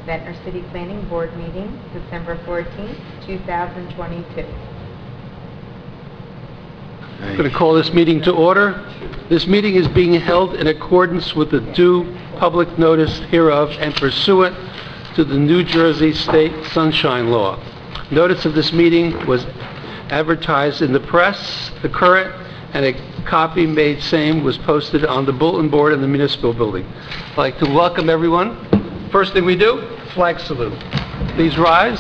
Ventnor City Planning Board meeting, December 14th, 2022. I'm going to call this meeting to order. This meeting is being held in accordance with the due public notice hereof and pursuant to the New Jersey State Sunshine Law. Notice of this meeting was advertised in the press, the Current, and a copy made same was posted on the bulletin board in the municipal building. I'd like to welcome everyone. First thing we do, flag salute. Please rise.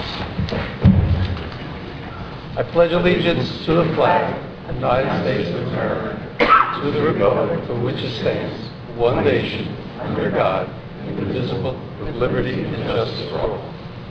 I pledge allegiance to the flag of the United States of America, to the republic for which it stands, one nation, under God, indivisible, with liberty and justice for all.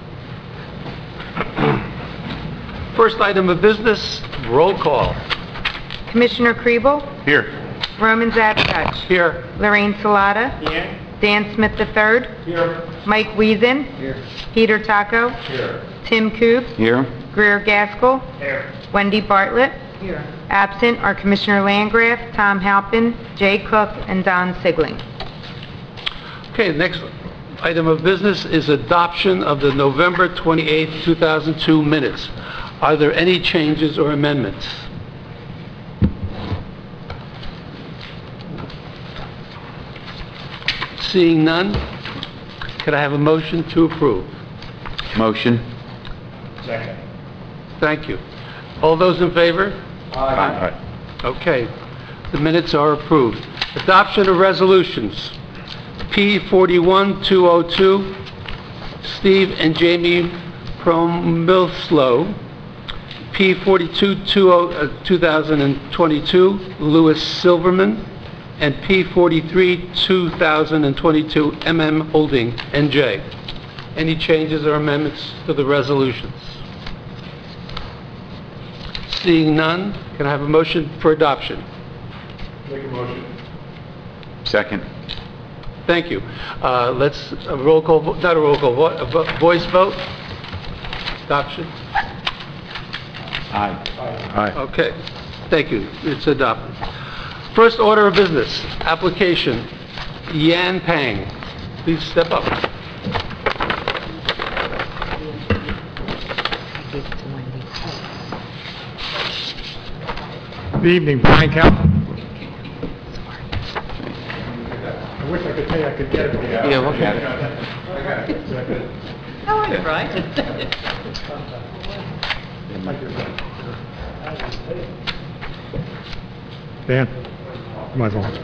First item of business, roll call. Commissioner Kriebel? Here. Roman Zabichach? Here. Lorraine Salata? Here. Dan Smith III? Here. Mike Wiesen? Here. Peter Taco? Here. Tim Coop? Here. Greer Gaskell? Here. Wendy Bartlett? Here. Absent are Commissioner Landgraf, Tom Halpin, Jay Cook, and Don Sigling. Okay, next item of business is adoption of the November 28, 2002 minutes. Are there any changes or amendments? Seeing none, could I have a motion to approve? Motion. Second. Thank you. All those in favor? Aye. Okay, the minutes are approved. Adoption of resolutions. P-41-202, Steve and Jamie Promilslow. P-42-2022, Louis Silverman. And P-43-2022, MM Holding, NJ. Any changes or amendments to the resolutions? Seeing none, can I have a motion for adoption? Make a motion. Second. Thank you. Let's, a roll call, not a roll call, a voice vote? Adoption? Aye. Aye. Okay, thank you, it's adopted. First order of business, application, Yan Pang. Please step up. Good evening, Brian County. I wish I could tell you I could get it. Yeah, look at it. How are you, Brian? Dan, you might as well.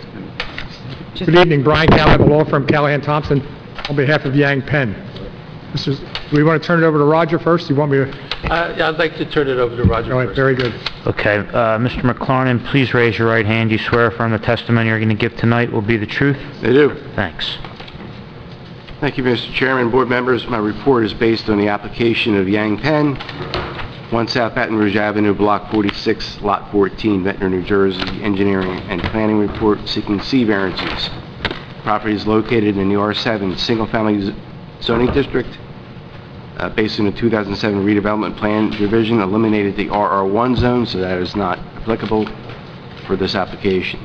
Good evening, Brian Callahan, the law firm Callahan Thompson, on behalf of Yang Pen. Do we want to turn it over to Roger first? Do you want me to? Yeah, I'd like to turn it over to Roger All right, first. very good. Okay, Mr. McLarnon, please raise your right hand. You swear affirm the testimony you're going to give tonight will be the truth? They do. Thanks. Thank you, Mr. Chairman, board members. My report is based on the application of Yang Pen, 1 South Baton Rouge Avenue, Block 46, Lot 14, Ventnor, New Jersey, engineering and planning report seeking C variances. Property is located in the R7 single-family zoning district. Based on the 2007 redevelopment plan division, eliminated the RR1 zone, so that is not applicable for this application.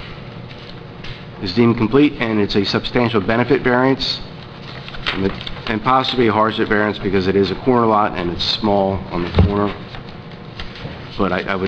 It's deemed complete, and it's a substantial benefit variance, and possibly a hardship variance because it is a corner lot and it's small on the corner. But I would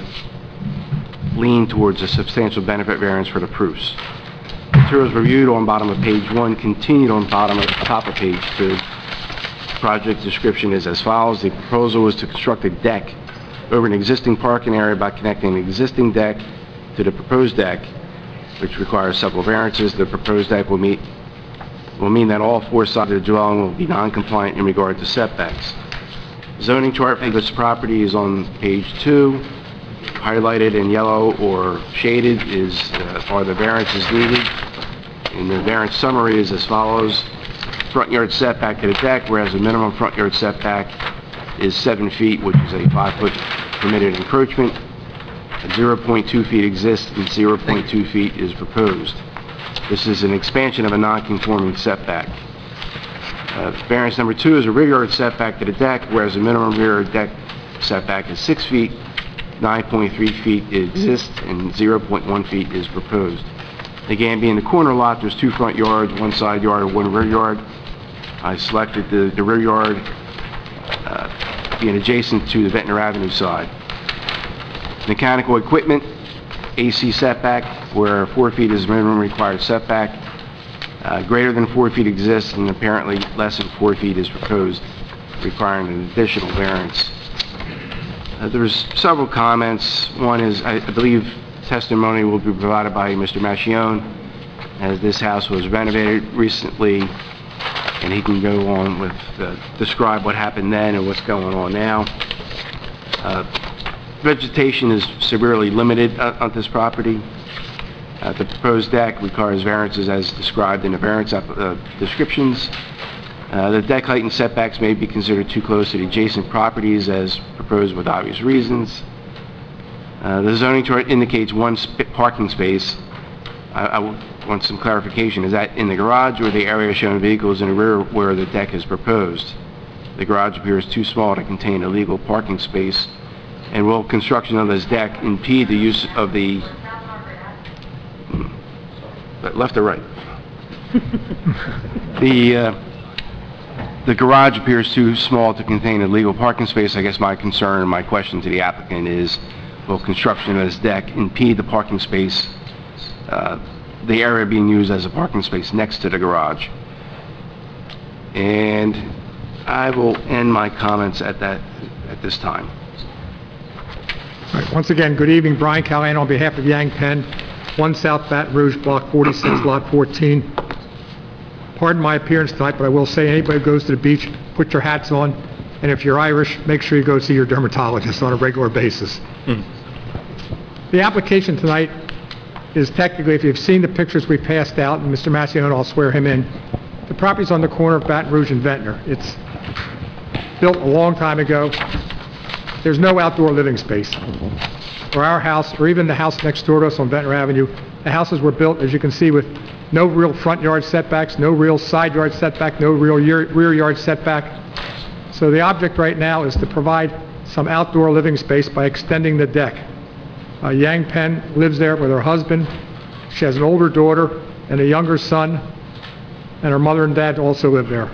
lean towards a substantial benefit variance for the proofs. Materials reviewed on bottom of page 1, continued on top of page 2. Project description is as follows. The proposal is to construct a deck over an existing parking area by connecting the existing deck to the proposed deck, which requires several variances. The proposed deck will mean that all 4 sides of the dwelling will be non-compliant in regard to setbacks. Zoning chart for this property is on page 2. Highlighted in yellow or shaded are the variances needed. And the variance summary is as follows. Front yard setback to the deck, whereas the minimum front yard setback is 7 feet, which is a 5-foot permitted encroachment. 0.2 feet exists and 0.2 feet is proposed. This is an expansion of a non-conforming setback. Variance number 2 is a rear yard setback to the deck, whereas the minimum rear yard deck setback is 6 feet, 9.3 feet exists, and 0.1 feet is proposed. Again, being the corner lot, there's 2 front yards, 1 side yard, and 1 rear yard. I selected the rear yard being adjacent to the Ventnor Avenue side. Mechanical equipment, AC setback, where 4 feet is minimum required setback. Greater than 4 feet exists, and apparently less than 4 feet is proposed, requiring an additional variance. There's several comments. One is, I believe testimony will be provided by Mr. Mascione, as this house was renovated recently, and he can go on with, describe what happened then and what's going on now. Vegetation is severely limited on this property. The proposed deck requires variances as described in the variance descriptions. The deck height and setbacks may be considered too close to the adjacent properties as proposed with obvious reasons. The zoning chart indicates one parking space. I want some clarification. Is that in the garage or the area showing vehicles in the rear where the deck is proposed? The garage appears too small to contain a legal parking space. And will construction of this deck impede the use of the left or right? The garage appears too small to contain a legal parking space. I guess my concern, my question to the applicant is, will construction of this deck impede the parking space, the area being used as a parking space next to the garage? And I will end my comments at this time. All right, once again, good evening, Brian Callahan on behalf of Yang Penn, 1 South Baton Rouge, Block 46, Lot 14. Pardon my appearance tonight, but I will say anybody who goes to the beach, put your hats on, and if you're Irish, make sure you go see your dermatologist on a regular basis. The application tonight is technically, if you've seen the pictures we passed out, and Mr. Mascione, I'll swear him in, the property's on the corner of Baton Rouge and Ventnor. It's built a long time ago. There's no outdoor living space. For our house, or even the house next door to us on Ventnor Avenue, the houses were built, as you can see, with no real front yard setbacks, no real side yard setback, no real rear yard setback. So the object right now is to provide some outdoor living space by extending the deck. Yang Penn lives there with her husband. She has an older daughter and a younger son, and her mother and dad also live there.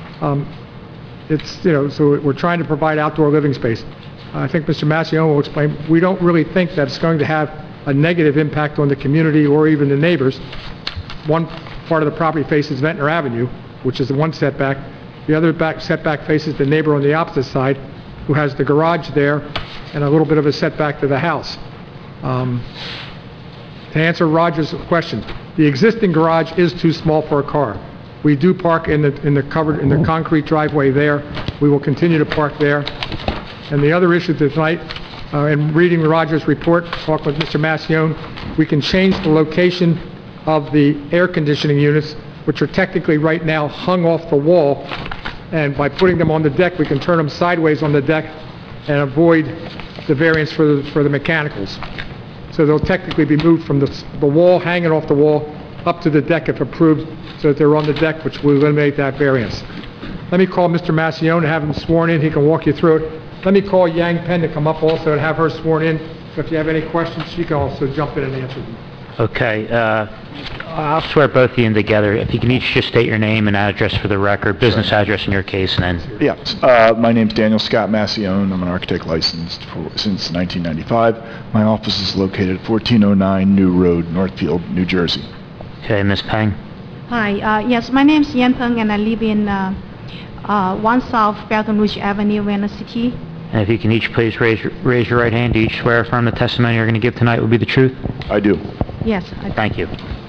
So we're trying to provide outdoor living space. I think Mr. Mascione will explain, we don't really think that it's going to have a negative impact on the community or even the neighbors. One part of the property faces Ventnor Avenue, which is the one setback. The other setback faces the neighbor on the opposite side, who has the garage there and a little bit of a setback to the house. To answer Roger's question, the existing garage is too small for a car. We do park in the concrete driveway there. We will continue to park there. And the other issue tonight, in reading Roger's report, talking with Mr. Mascione, we can change the location of the air conditioning units, which are technically right now hung off the wall. And by putting them on the deck, we can turn them sideways on the deck and avoid the variance for the mechanicals. So they'll technically be moved from the wall, hanging off the wall, up to the deck if approved, so that they're on the deck, which will eliminate that variance. Let me call Mr. Mascione and have him sworn in. He can walk you through it. Let me call Yang Penn to come up also and have her sworn in. So if you have any questions, she can also jump in and answer them. Okay, I'll swear both of you in together. If you can each just state your name and address for the record, business address in your case, and then... Yeah, my name's Daniel Scott Mascione. I'm an architect licensed since 1995. My office is located at 1409 New Road, Northfield, New Jersey. Okay, Ms. Peng? Hi, yes, my name is Yan Peng, and I live in 1 South Baton Rouge Avenue, Ventnor City. And if you can each please raise your right hand, do you each swear affirm the testimony you're going to give tonight will be the truth? I do. Yes, I do. Thank you.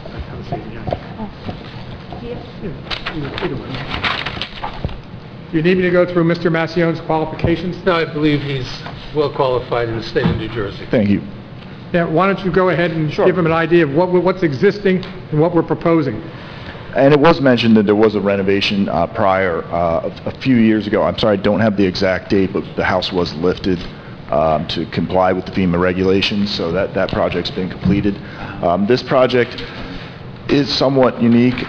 Do you need me to go through Mr. Mascione's qualifications? No, I believe he's well qualified in the state of New Jersey. Thank you. Yeah, why don't you go ahead and Sure. give him an idea of what's existing and what we're proposing. And it was mentioned that there was a renovation prior, a few years ago. I'm sorry, I don't have the exact date, but the house was lifted to comply with the FEMA regulations, so that project's been completed. This project is somewhat unique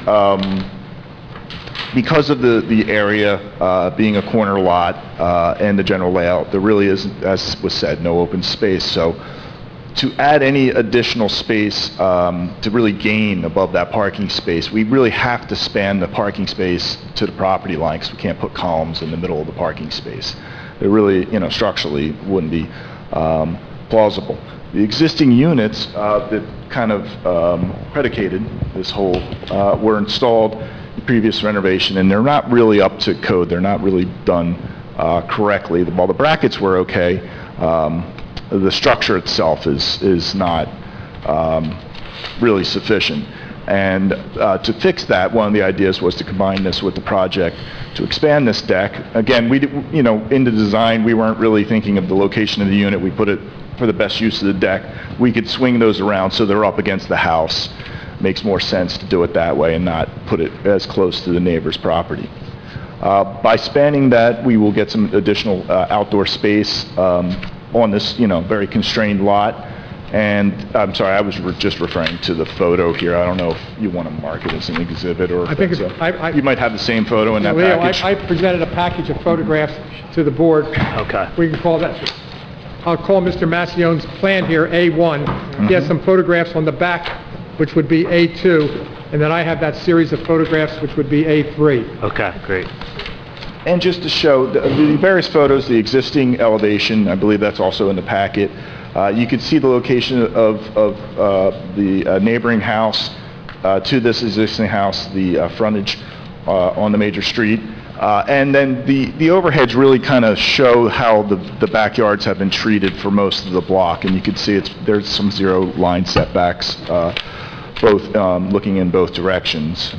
because of the area being a corner lot and the general layout. There really isn't, as was said, no open space. So to add any additional space, to really gain above that parking space, we really have to span the parking space to the property line, because we can't put columns in the middle of the parking space. It really, structurally wouldn't be plausible. The existing units that kind of predicated this whole were installed in previous renovation, and they're not really up to code. They're not really done correctly. While the brackets were okay, the structure itself is not really sufficient. And to fix that, one of the ideas was to combine this with the project to expand this deck. Again, in the design, we weren't really thinking of the location of the unit. We put it for the best use of the deck. We could swing those around so they're up against the house. Makes more sense to do it that way and not put it as close to the neighbor's property. By spanning that, we will get some additional outdoor space on this, very constrained lot. And I'm sorry, I was just referring to the photo here. I don't know if you want to mark it as an exhibit or I think you might have the same photo in that Leo, package. I presented a package of photographs to the board. Okay. We can call that, I'll call Mr. Massione's plan here A1. He has some photographs on the back, which would be A2, and then I have that series of photographs, which would be A3. Okay, great. And just to show the various photos, the existing elevation, I believe that's also in the packet. You can see the location of the neighboring house to this existing house, the frontage on the major street. And then the overheads really kind of show how the backyards have been treated for most of the block. And you can see there's some zero line setbacks, both looking in both directions.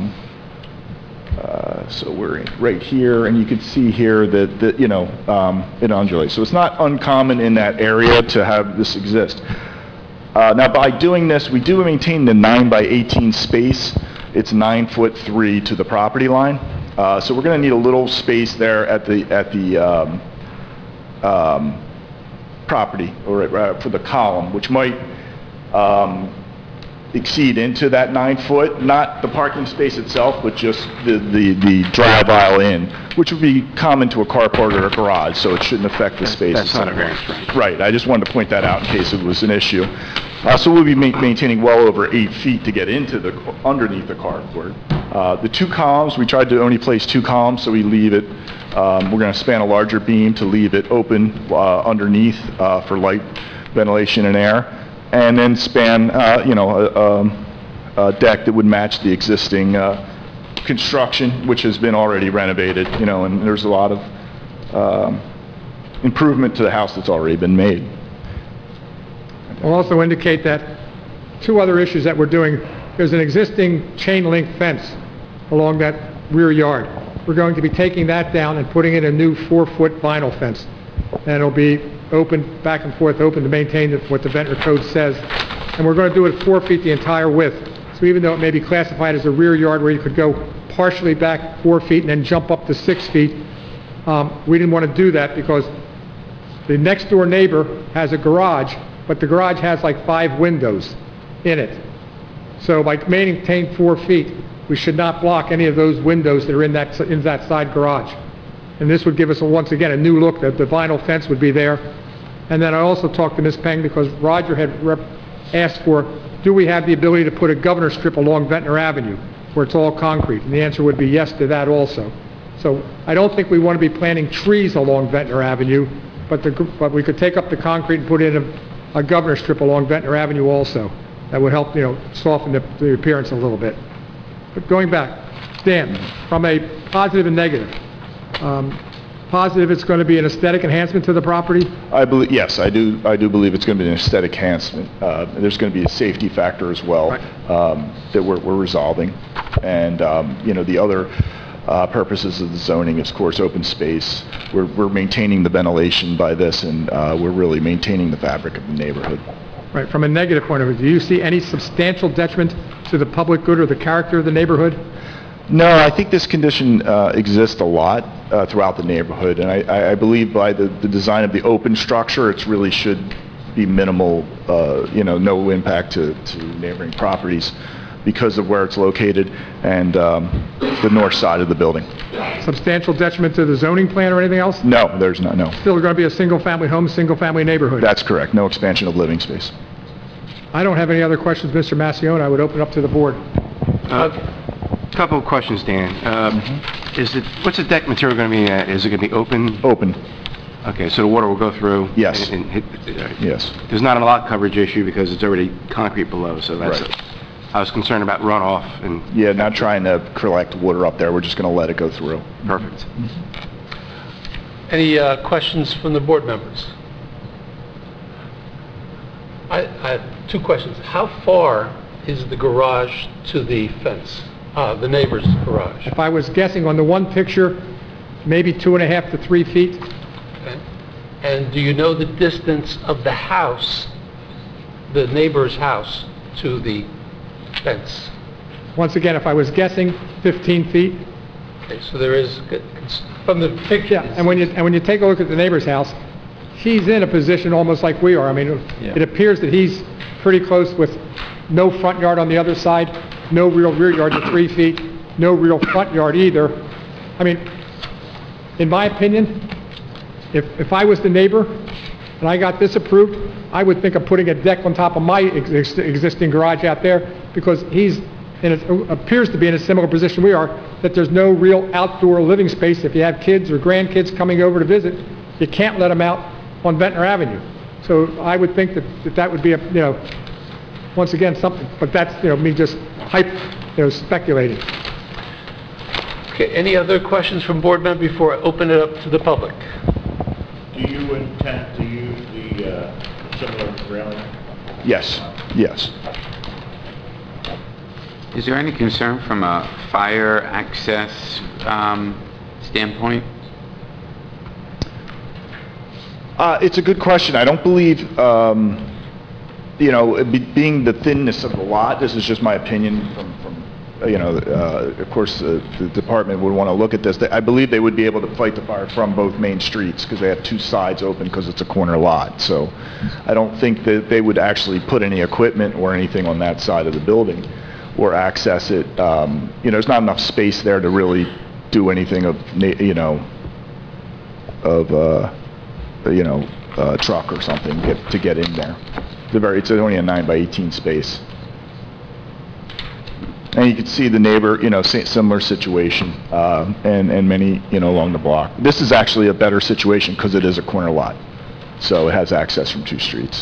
So we're right here, and you can see here that it undulates. So it's not uncommon in that area to have this exist. Now, by doing this, we do maintain the 9x18 space. It's 9'3" to the property line. So we're going to need a little space there at the property, or for the column, which might exceed into that 9 foot, not the parking space itself, but just the drive aisle in, which would be common to a carport or a garage, so it shouldn't affect the space. That's not a variance, right? Right, I just wanted to point that out in case it was an issue. So we'll be maintaining well over 8 feet to get into underneath the carport. The 2 columns, we tried to only place 2 columns, so we leave it, we're going to span a larger beam to leave it open underneath for light ventilation and air. And then span, a deck that would match the existing construction, which has been already renovated, and there's a lot of improvement to the house that's already been made. I'll also indicate that 2 other issues that we're doing. There's an existing chain link fence along that rear yard. We're going to be taking that down and putting in a new 4-foot vinyl fence. And it'll be open, back and forth, open to maintain what the Ventnor Code says. And we're going to do it 4 feet the entire width. So even though it may be classified as a rear yard where you could go partially back 4 feet and then jump up to 6 feet, we didn't want to do that because the next door neighbor has a garage, but the garage has like 5 windows in it. So by maintaining 4 feet, we should not block any of those windows that are in that side garage. And this would give us, once again, a new look. That the vinyl fence would be there. And then I also talked to Ms. Peng because Roger had asked for, do we have the ability to put a governor strip along Ventnor Avenue where it's all concrete? And the answer would be yes to that also. So I don't think we want to be planting trees along Ventnor Avenue, but we could take up the concrete and put in a governor strip along Ventnor Avenue also. That would help, soften the appearance a little bit. But going back, Dan, from a positive and negative, positive, it's going to be an aesthetic enhancement to the property? Yes, I do believe it's going to be an aesthetic enhancement. There's going to be a safety factor as well, right, that we're resolving. And, the other purposes of the zoning is, of course, open space. We're maintaining the ventilation by this, and we're really maintaining the fabric of the neighborhood. Right. From a negative point of view, do you see any substantial detriment to the public good or the character of the neighborhood? No, I think this condition exists a lot throughout the neighborhood, and I believe by the design of the open structure, it really should be minimal, no impact to neighboring properties, because of where it's located and the north side of the building. Substantial detriment to the zoning plan or anything else? No, there's not, no. Still going to be a single-family home, single-family neighborhood? That's correct. No expansion of living space. I don't have any other questions, Mr. Massione. I would open up to the board. Couple of questions, Dan. What's the deck material going to be? Is it going to be open? Open. Okay, so the water will go through? Yes. And hit, Yes. There's not a lot coverage issue because it's already concrete below, so that's Right. it. I was concerned about runoff and... Yeah, not trying to collect water up there. We're just going to let it go through. Perfect. Any questions from the board members? I have two questions. How far is the garage to the fence, the neighbor's garage? If I was guessing on the one picture, maybe 2.5 to 3 feet. Okay. And do you know the distance of the house, the neighbor's house, to the fence? Once again, if I was guessing, 15 feet. Okay, so there is, from the picture... Yeah, and when you take a look at the neighbor's house, he's in a position almost like we are. I mean, it appears that he's pretty close with no front yard on the other side, no real rear yard to 3 feet, no real front yard either. I mean, in my opinion, if I was the neighbor and I got this approved, I would think of putting a deck on top of my existing garage out there because appears to be in a similar position we are, that there's no real outdoor living space. If you have kids or grandkids coming over to visit, you can't let them out on Ventnor Avenue. So I would think that would be once again, something, but that's, me just speculating. Okay, any other questions from board members before I open it up to the public? Do you intend to use the similar railing? Yes, yes. Is there any concern from a fire access standpoint? It's a good question. I don't believe, being the thinness of the lot, this is just my opinion from of course, the department would want to look at this. I believe they would be able to fight the fire from both main streets because they have two sides open because it's a corner lot. So I don't think that they would actually put any equipment or anything on that side of the building or access it. There's not enough space there to really do anything of, truck or something to get in there. It's only a 9 by 18 space. And you can see the neighbor, similar situation, and many, along the block. This is actually a better situation because it is a corner lot. So it has access from two streets.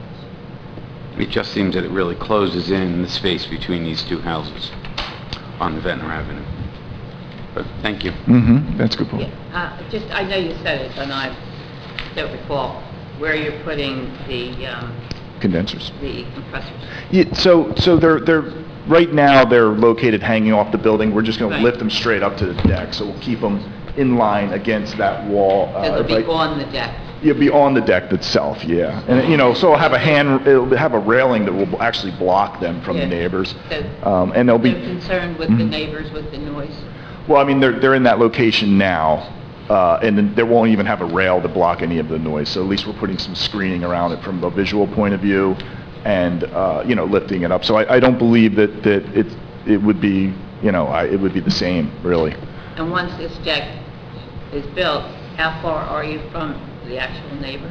It just seems that it really closes in the space between these two houses on Ventnor Avenue. But thank you. Mm-hmm. That's a good point. I know you said it, and I don't recall where you're putting the Condensers. the compressors. Yeah, so they're right now they're located hanging off the building. We're just going to lift them straight up to the deck, so we'll keep them in line against that wall. It'll be on the deck. You'll be on the deck itself, yeah. And so it'll have a railing that will actually block them from the neighbors. So and they'll be concerned with the neighbors with the noise. Well, I mean they're in that location now. And then there won't even have a rail to block any of the noise. So at least we're putting some screening around it from a visual point of view, and lifting it up. So I don't believe that it would be it would be the same really. And once this deck is built, how far are you from the actual neighbor?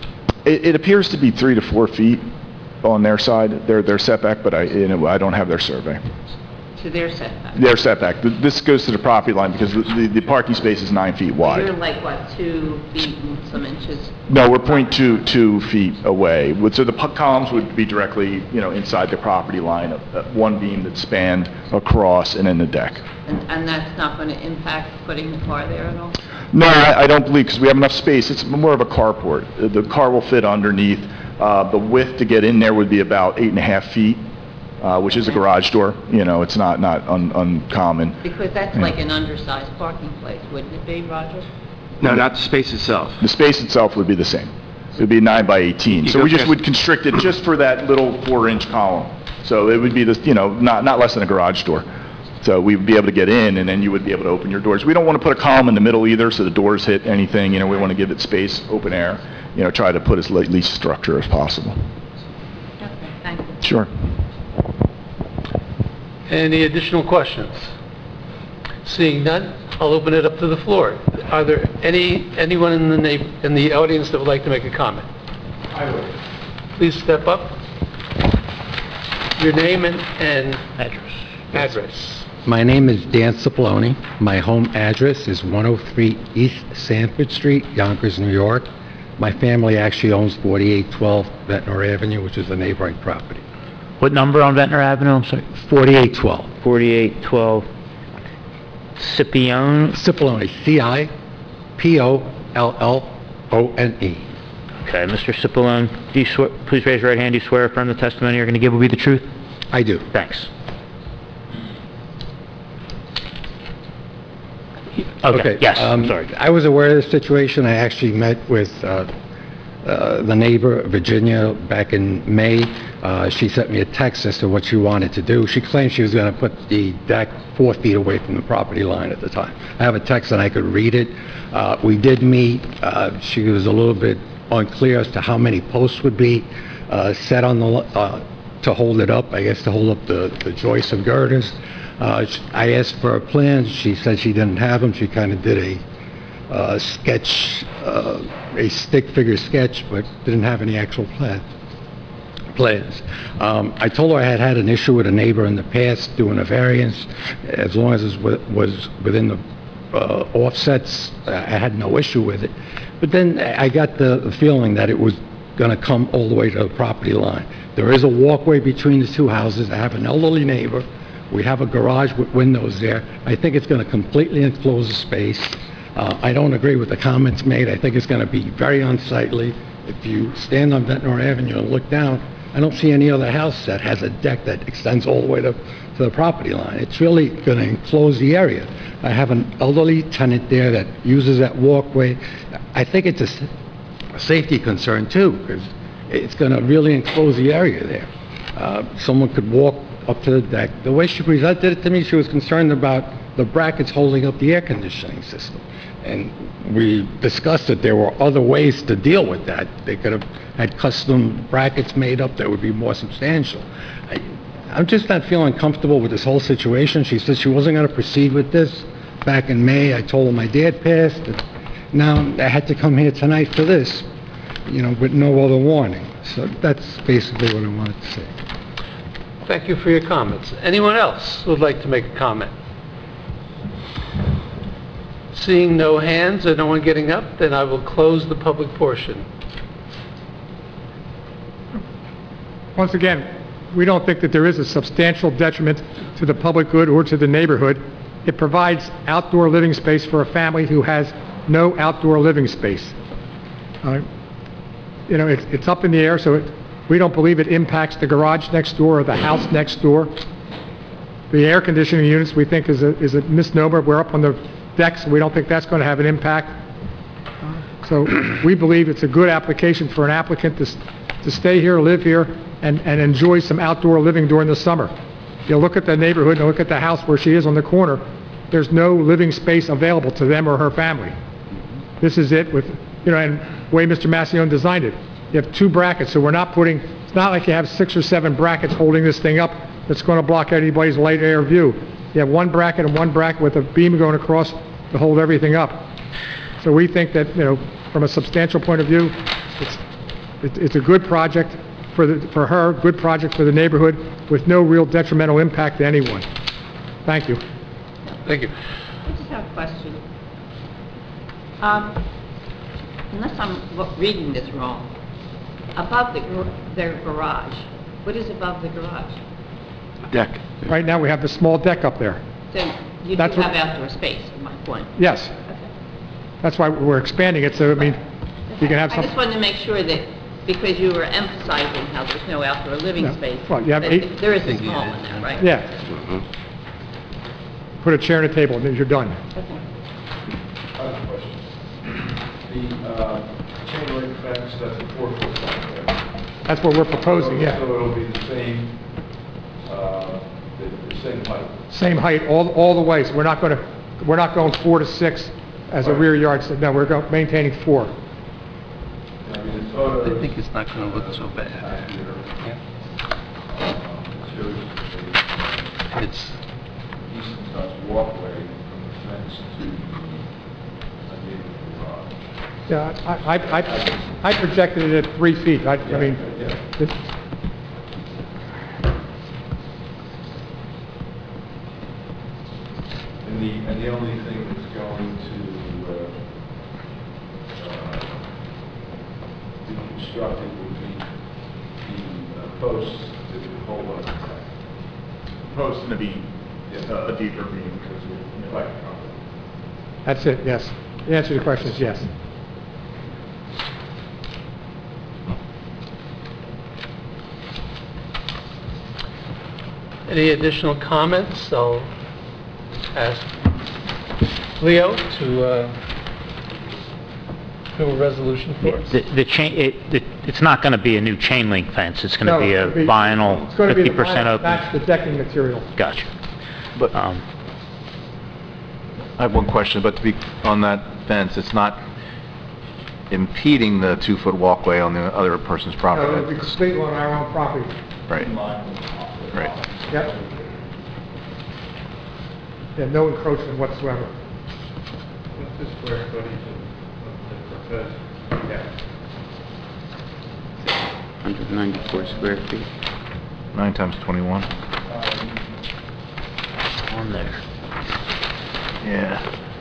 It appears to be 3 to 4 feet on their side, their setback, but I don't have their survey. To their setback? Their setback. This goes to the property line because the parking space is 9 feet wide. You're like, what, 2 feet and some inches? No, we're 0.2 feet away. So the columns would be directly, inside the property line, one beam that spanned across and in the deck. And that's not going to impact putting the car there at all? No, I don't believe, because we have enough space. It's more of a carport. The car will fit underneath. The width to get in there would be about 8.5 feet. Which is a garage door, it's not uncommon. Because that's like an undersized parking place, wouldn't it be, Roger? No, not the space itself. The space itself would be the same. It would be 9 by 18. So we just would constrict it just for that little 4-inch column. So it would be not less than a garage door. So we'd be able to get in, and then you would be able to open your doors. We don't want to put a column in the middle either, so the doors hit anything. We want to give it space, open air. Try to put as least structure as possible. Okay, thank you. Sure. Any additional questions? Seeing none, I'll open it up to the floor. Are there anyone in the audience that would like to make a comment? I will. Please step up. Your name and address. My name is Dan Cipollone. My home address is 103 East Sanford Street, Yonkers, New York. My family actually owns 4812 Ventnor Avenue, which is a neighboring property. What number on Ventnor Avenue? I'm sorry. 4812. 4812 Scipione. Cipollone, C-I-P-O-L-L-O-N-E. Okay, Mr. Cipollone, do you swear, please raise your right hand. Do you swear or affirm the testimony you're going to give will be the truth? I do. Thanks. Okay, yes, I'm sorry. I was aware of the situation. I actually met with the neighbor, Virginia, back in May. She sent me a text as to what she wanted to do. She claimed she was going to put the deck 4 feet away from the property line at the time. I have a text and I could read it. We did meet. She was a little bit unclear as to how many posts would be set on the to hold it up, I guess to hold up the joists and girders. I asked for a plan. She said she didn't have them. She kind of did a sketch, a stick figure sketch, but didn't have any actual plans. I told her I had had an issue with a neighbor in the past doing a variance. As long as it was within the offsets, I had no issue with it. But then I got the feeling that it was going to come all the way to the property line. There is a walkway between the two houses. I have an elderly neighbor. We have a garage with windows there. I think it's going to completely enclose the space. I don't agree with the comments made. I think it's going to be very unsightly. If you stand on Ventnor Avenue and look down, I don't see any other house that has a deck that extends all the way to the property line. It's really going to enclose the area. I have an elderly tenant there that uses that walkway. I think it's a safety concern too, because it's going to really enclose the area there. Someone could walk up to the deck. The way she presented it to me, she was concerned about the brackets holding up the air conditioning system. And we discussed that there were other ways to deal with that. They could have had custom brackets made up that would be more substantial. I'm just not feeling comfortable with this whole situation. She said she wasn't going to proceed with this back in May. I told her my dad passed. And now I had to come here tonight for this, with no other warning. So that's basically what I wanted to say. Thank you for your comments. Anyone else who would like to make a comment? Seeing no hands and no one getting up, then I will close the public portion. Once again, we don't think that there is a substantial detriment to the public good or to the neighborhood. It provides outdoor living space for a family who has no outdoor living space. It's up in the air, so we don't believe it impacts the garage next door or the house next door. The air conditioning units we think is a misnomer. We're up on the deck, so we don't think that's going to have an impact. So we believe it's a good application for an applicant to stay here, live here, and enjoy some outdoor living during the summer. You look at the neighborhood and look at the house where she is on the corner. There's no living space available to them or her family. This is it with, and the way Mr. Massione designed it. You have 2 brackets, so we're not putting, it's not like you have 6 or 7 brackets holding this thing up that's going to block anybody's light air view. You have 1 bracket and 1 bracket with a beam going across to hold everything up. So we think that, from a substantial point of view, it's a good project for her, good project for the neighborhood with no real detrimental impact to anyone. Thank you. Thank you. I just have a question. Unless I'm reading this wrong, above their garage, what is above the garage? Deck. Right now, we have the small deck up there. So you do That's have what- outdoor space, is my point. Yes. Okay. That's why we're expanding it, so, you can have I some... just wanted to make sure that, because you were emphasizing how there's no outdoor living No. space, Well, you have that 8 there is a small one there, right? Yeah. Put a chair and a table, and then you're done. Okay. The chain link fence, that's a 4-foot fence there. That's what we're proposing, yeah. So it'll be the same height. Same height all the way, so we're not going 4 to 6 as a rear yard, so no, we're maintaining 4. I mean, the photo. I think it's not going to look so bad. It's, walkway from the fence to the neighbor's garage. Yeah, I projected it at 3 feet. I mean, this- And the only thing that's going to be constructed will be the posts that would hold up the deck. Proposed to be a deeper beam because we like to cover. that's it, yes. The answer to the question is yes. any additional comments? I'll ask Leo to do a resolution for us. It's not going to be a new chain link fence, it's going to No, be a it'll be- vinyl, It's going to be the 50% vinyl, open. match the decking material. Gotcha. But I have one question, but to be on that fence, it's not impeding the 2-foot walkway on the other person's No, property? it'll be completely on our own property. Right, right. Yep. Yeah, no encroachment whatsoever. What's the square footage of the proposed deck? 194 square feet. 9 times 21? On there. Yeah.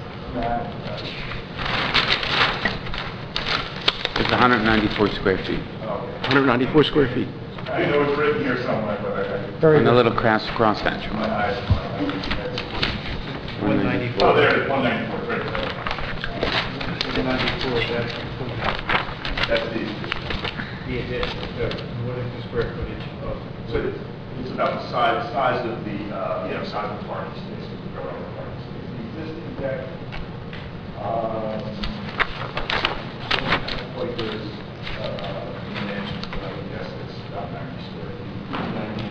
It's 194 square feet. 194 square feet. I know it's written here somewhere, but I... Very And a good. little cross hatch. My eyes. 194. Oh, there it is, 194, it's right there. 194, That's the addition, so what is the square footage of? so it's about the size of the, size of the parking space, the garage parking space. The existing deck, quite good, dimensions, but I would guess it's about 90 square feet.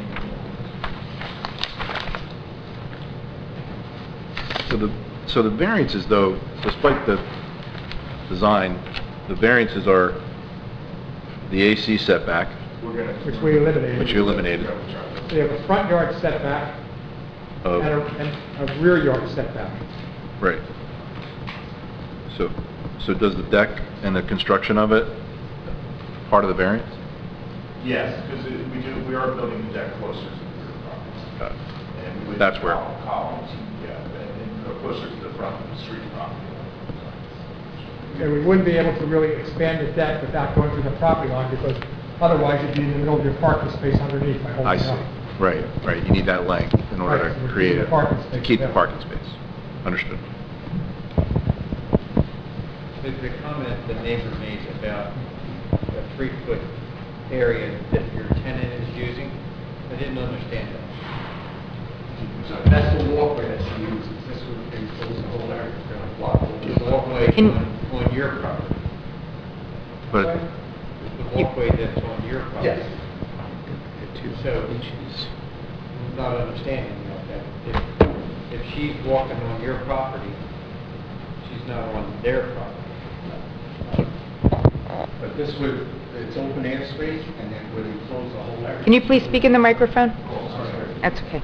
So the variances, though, despite the design, the variances are the AC setback, Which we eliminated. which you eliminated, So you have a front yard setback of, and a rear yard setback. right. So does the deck and the construction of it part of the variance? Yes, because we are building the deck closer to the rear property. And we would That's where- columns, yeah, and closer to the front of the street property. And we wouldn't be able to really expand the deck without going through the property line, because otherwise you'd be in the middle of your parking space underneath by holding I it see. up. Right. You need that length in order Right, to to create keep the it, parking to space, keep the yeah. parking space. Understood. The comment the neighbor made about a 3-foot area that your tenant is using, I didn't understand that. That's the walkway that she uses, this would enclose the whole area, it's going to block the walkway on your property. But The walkway that's on your property. Yes. So, I'm not understanding of that. If she's walking on your property, she's not on their property. But this would, it's open air space, and it would enclose the whole area. Can you please speak in the microphone? That's okay.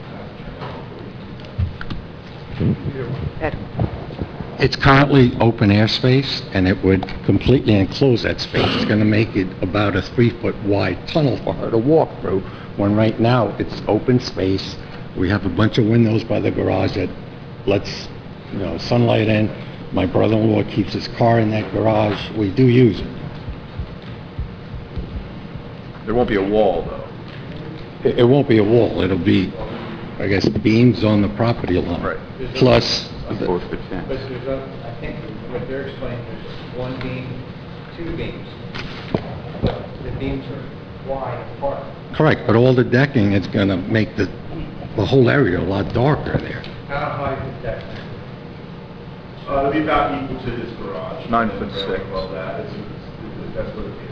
Better. It's currently open air space, and it would completely enclose that space. It's going to make it about a 3-foot wide tunnel for her to walk through, when right now it's open space. We have a bunch of windows by the garage that lets, sunlight in. My brother-in-law keeps his car in that garage. We do use it. there won't be a wall, though. It won't be a wall. It'll be, I guess, beams on the property line. Right. Plus, A 4-foot fence. But there's, I think what they're explaining, there's 1 beam, 2 beams. But the beams are wide apart. correct, but all the decking is going to make the whole area a lot darker there. How high is that? It'll be about equal to this garage. 9'6". Above that, that's what it appears.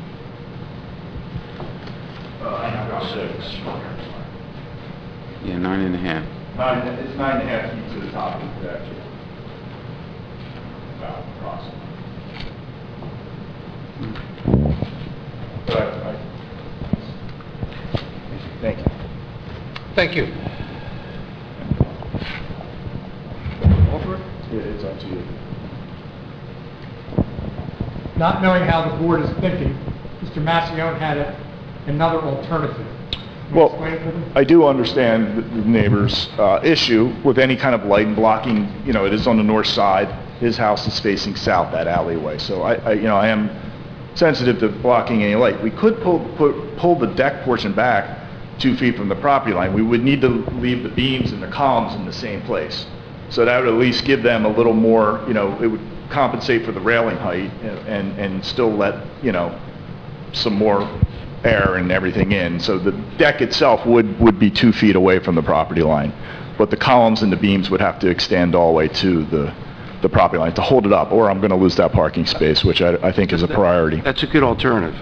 About 6. Yeah, 9.5. It's 9.5 feet to the top of the deck. About approximately. But Thank you. Thank you. It's up to you. Not knowing how the board is thinking, Mr. Massione had another alternative. Can you Well, explain it to them? I do understand the neighbor's issue with any kind of light blocking. You know, it is on the north side. His house is facing south, that alleyway. So I am sensitive to blocking any light. We could pull the deck portion back 2 feet from the property line. We would need to leave the beams and the columns in the same place. So that would at least give them a little more, you know, it would compensate for the railing height and still let, you know, some more air and everything in. So the deck itself would be 2 feet away from the property line. But the columns and the beams would have to extend all the way to the property line to hold it up, or I'm going to lose that parking space, which I think is a priority. That's a good alternative.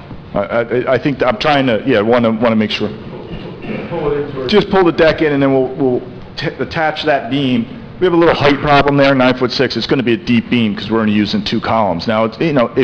I think, I'm trying to, want to make sure. Just pull the deck in and then we'll attach that beam. We have a little height problem there, 9'6". It's going to be a deep beam because we're only using 2 columns. Now, it's, you know, if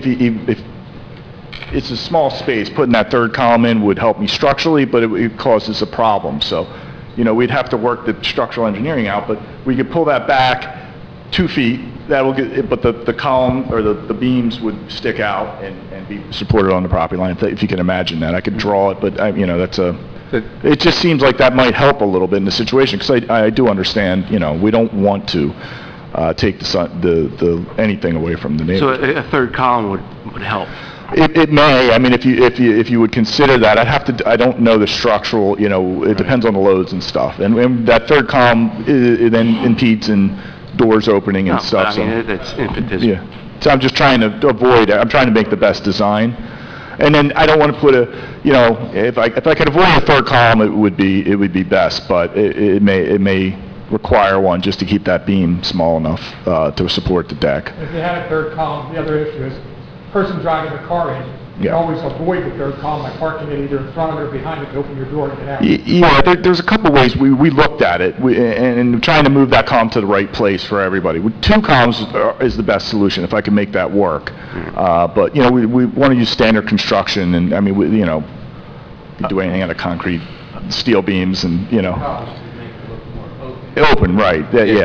it's a small space, putting that third column in would help me structurally, but it causes a problem. So, you know, we'd have to work the structural engineering out, but we could pull that back 2 feet. That will get, but the column or the beams would stick out and be supported on the property line. If you can imagine that, I could draw it, but you know, that's a. It just seems like that might help a little bit in the situation because I do understand. You know, we don't want to take the anything away from the neighbors. So a third column would help. It may. I mean, if you would consider that, I'd have to. I don't know the structural. You know, it depends on the loads and stuff. And that third column it then impedes in doors opening and stuff. I mean, it's infinitesimal. Yeah. So I'm just trying to avoid. I'm trying to make the best design. And then I don't want to put you know, if I could avoid a third column, it would be best. But it may require one just to keep that beam small enough to support the deck. If you had a third column, the other issue is, person driving the car in, you can always avoid the third column by parking it either in front of it or behind it to open your door and get out. Yeah, there's a couple ways we looked at it, and trying to move that column to the right place for everybody. 2 columns is the best solution if I can make that work. But you know, we want to use standard construction, and I mean, you know, you do anything out of concrete, steel beams, and you know, open, right?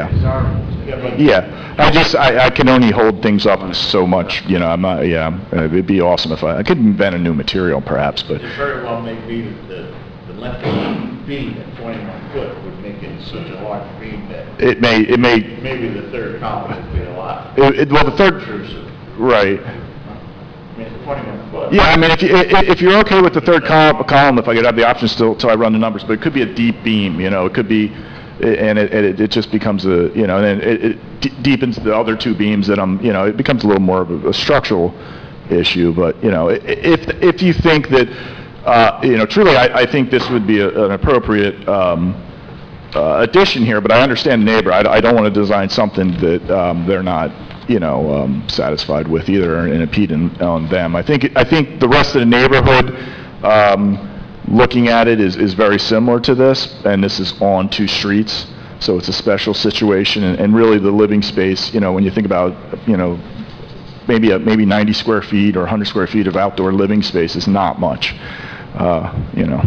Yeah. I can only hold things up so much, you know, I'm not, it'd be awesome if I could invent a new material perhaps, but. It very well may be that the length of the beam at 21 foot would make it such a large beam that. It may. Maybe the third column would be a lot. Well, the third. Intrusive. Right. I mean, it's 21 foot. Yeah, I mean, if you're okay with the third column, if I could have the option still till I run the numbers, but it could be a deep beam, you know, it could be. And it just becomes a, you know, and then it deepens the other 2 beams that you know, it becomes a little more of a structural issue. But, you know, if you think that, you know, truly I think this would be an appropriate addition here, but I understand the neighbor. I don't want to design something that they're not, you know, satisfied with either and impede on them. I think the rest of the neighborhood, looking at it is very similar to this, and this is on 2 streets, so it's a special situation, and really the living space, you know, when you think about, you know, maybe 90 square feet or 100 square feet of outdoor living space is not much, you know.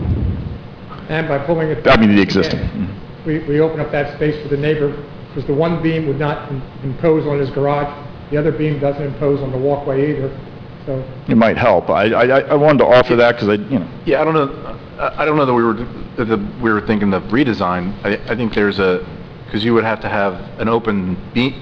And by pulling it. I mean, the existing. We open up that space for the neighbor, because the one beam would not impose on his garage, the other beam doesn't impose on the walkway either. So it might help. I wanted to offer that because you know. Yeah, I don't know that we were thinking of redesign. I think there's because you would have to have an open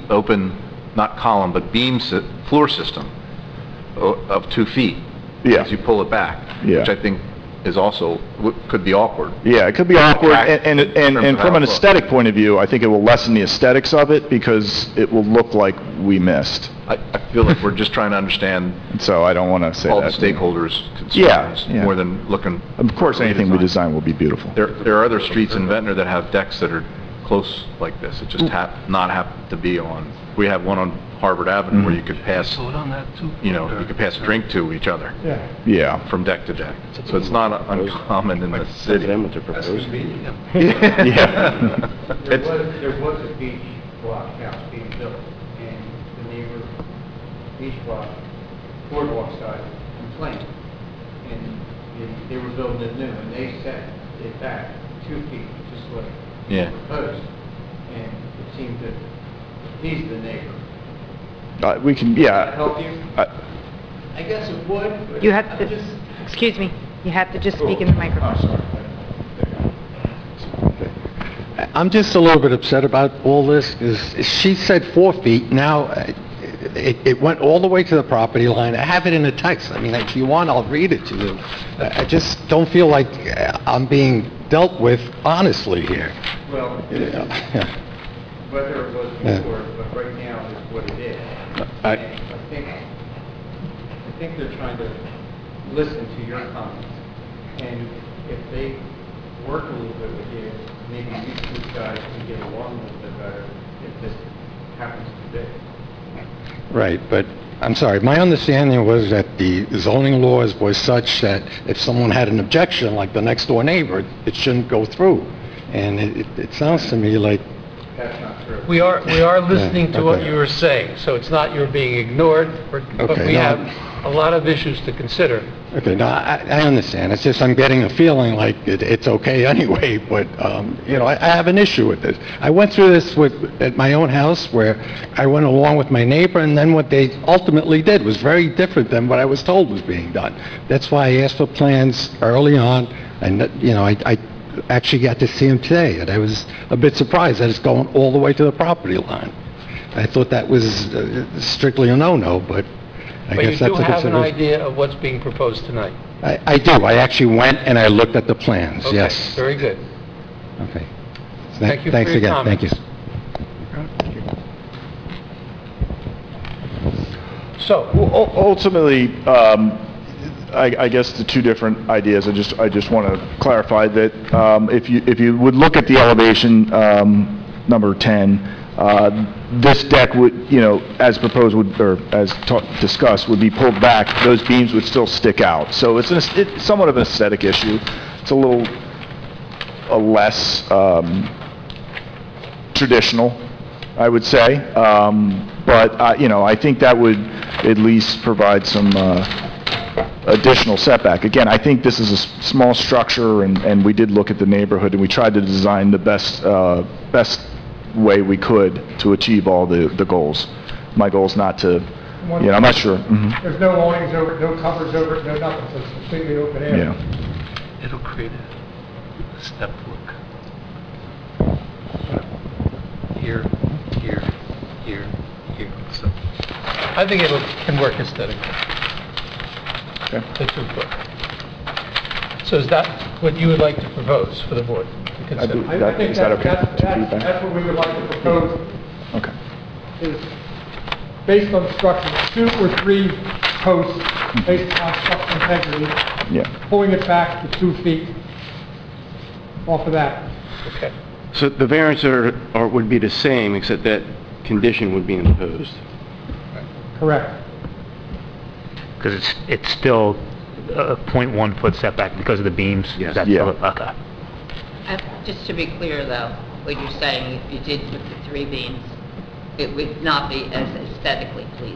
not column but beam floor system of 2 feet. Yeah. As you pull it back. Yeah. Which I think is also could be awkward. Yeah, it could be awkward, and from an aesthetic point of view, I think it will lessen the aesthetics of it because it will look like we missed. I feel like we're just trying to understand. So I don't want to say all that. the stakeholders' concerns more than looking. Of course, anything we design will be beautiful. There are other streets in Ventnor that have decks that are close like this. It just not happen to be on. We have one on Harvard Avenue where you could pass. You know, you could pass a drink to each other. Yeah. From deck to deck. So it's not uncommon in the city. Them what they're proposing. Yeah. There was a beach block house being built, and the neighbor beach block boardwalk side complained, and they were building it new, and they set it back 2 feet, just like Yeah. proposed, and it seemed that He's the neighbor. We can, Does that yeah. help you? I guess it would, but You have I'm to, just... excuse me, you have to just speak in the microphone. I'm just a little bit upset about all this, because she said 4 feet, now it went all the way to the property line. I have it in a text. I mean, if you want, I'll read it to you. I just don't feel like I'm being dealt with honestly here. Well, Yeah. whether it was before, but right now is what it is. I- And I think they're trying to listen to your comments. And if they work a little bit with you, maybe you two guys can get along a little bit better if this happens today. Right, but I'm sorry, my understanding was that the zoning laws was such that if someone had an objection, like the next door neighbor, it shouldn't go through. And it sounds to me like, That's not true. We are listening to what okay. you were saying, so it's not you're being ignored, but Okay, we no. have a lot of issues to consider. okay, no, I understand. It's just I'm getting a feeling like it's okay anyway, but, you know, I have an issue with this. I went through this at my own house where I went along with my neighbor, and then what they ultimately did was very different than what I was told was being done. That's why I asked for plans early on, and, you know, I actually got to see them today, and I was a bit surprised that it's going all the way to the property line. I thought that was strictly a no-no, but I But you guess that's do a have an consideration. idea of what's being proposed tonight? I do. I actually went and I looked at the plans, Okay, yes. very good. Okay. Thank you for Thanks your again. Thank you. So, Ultimately, I guess the two different ideas, I just want to clarify that if you would look at the elevation number 10, this deck would, you know, as proposed would, or as discussed, would be pulled back. Those beams would still stick out. So it's somewhat of an aesthetic issue. It's a little less traditional, I would say. But you know, I think that would at least provide some additional setback. Again, I think this is a small structure, and we did look at the neighborhood, and we tried to design the best way we could to achieve all the goals. My goal is not to, you know, I'm not sure. Mhm. There's no awnings over it, no covers over it, no nothing, so it's completely open air. Yeah. it'll create a step look. Here, here, here, here, so. I think can work aesthetically. Okay. The 2 foot. So is that what you would like to propose for the board to I consider? believe that- is that okay? That's what we would like to propose, Okay. is based on structure, 2 or 3 posts based on structural integrity, Yeah. pulling it back to 2 feet off of that. Okay. So the variance would be the same, except that condition would be imposed. Correct. Because it's still a 0.1 foot setback because of the beams? Yes. That's Yeah. okay. Just to be clear, though, what you're saying, if you did put the 3 beams, it would not be as aesthetically pleasing.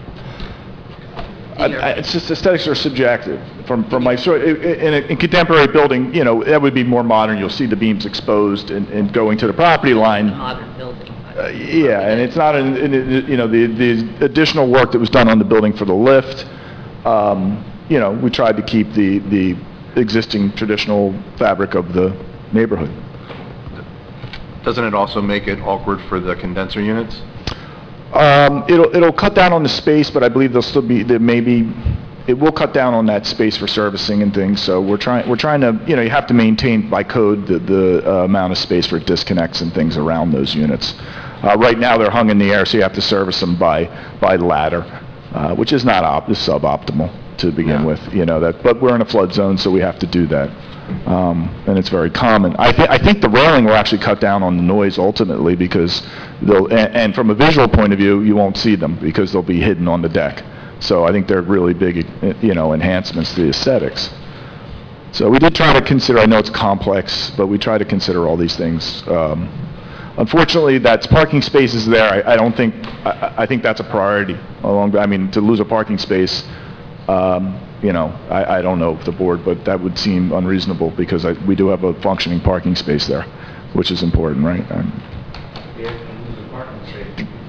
It's just aesthetics are subjective. From my sort, in a contemporary building, you know, that would be more modern. You'll see the beams exposed and going to the property line. Modern building. Yeah, and it's not, you know, the additional work that was done on the building for the lift, you know, we tried to keep the existing traditional fabric of the neighborhood. Doesn't it also make it awkward for the condenser units? It'll cut down on the space, but I believe it will cut down on that space for servicing and things. So we're trying to, you know, you have to maintain by code the amount of space for disconnects and things around those units. Right now they're hung in the air, so you have to service them by ladder, which is not suboptimal to begin with. You know that, but we're in a flood zone, so we have to do that. And it's very common. I think the railing will actually cut down on the noise ultimately, because and from a visual point of view, you won't see them because they'll be hidden on the deck. So I think they're really big, you know, enhancements to the aesthetics. So we did try to consider, I know it's complex, but we try to consider all these things. Unfortunately, that's parking spaces there. I don't think, I think that's a priority. I mean, to lose a parking space, you know, I don't know the board, but that would seem unreasonable because we do have a functioning parking space there, which is important, right?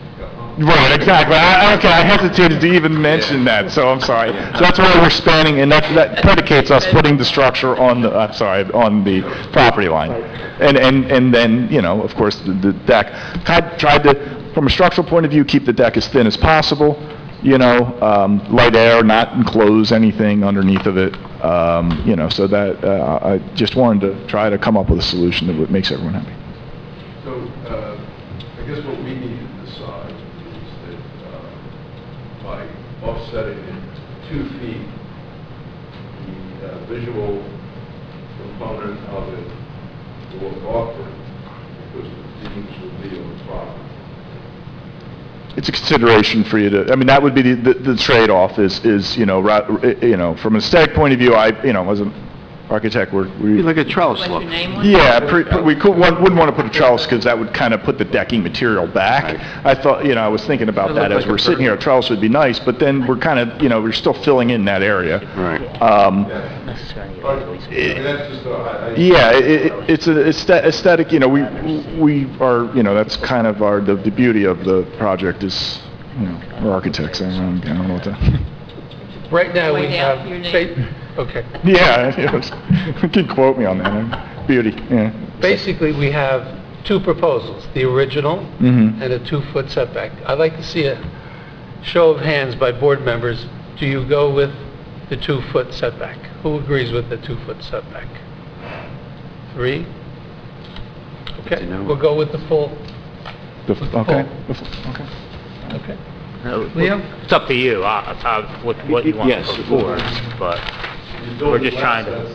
Right, exactly. Okay, I hesitated to even mention that, so I'm sorry. So that's why we're spanning, and that predicates us putting the structure on the, on the property line. And then, you know, of course, the deck. Tried to, from a structural point of view, keep the deck as thin as possible, you know, light air, not enclose anything underneath of it, you know, so that I just wanted to try to come up with a solution that makes everyone happy. So, I guess what we need to decide is that by offsetting it 2 feet, the visual component of it will look awkward because the beams will be on the property. It's a consideration for you to, I mean, that would be the trade-off is, you know, from an aesthetic point of view, you know, as an architect, Be like a trellis What's look. your name on yeah, wouldn't want to put a trellis because that would kind of put the decking material back. I thought, you know, I was thinking about that as we're sitting here, a trellis would be nice, but then we're kind of, you know, we're still filling in that area. Right. Yeah, it's an aesthetic, you know, we are, you know, that's kind of the beauty of the project is, you know, we're architects, I don't know what that. Right now, we Point have... out your name. Okay. Yeah, you can quote me on that, beauty, yeah. Basically, we have 2 proposals, the original Mhm. and a 2-foot setback. I'd like to see a show of hands by board members. Do you go with the 2-foot setback? Who agrees with the 2-foot setback? 3? Okay, we'll go with the full. Okay. Okay. Leo? It's up to you, what you want Yes. to put forward, but we're just trying to...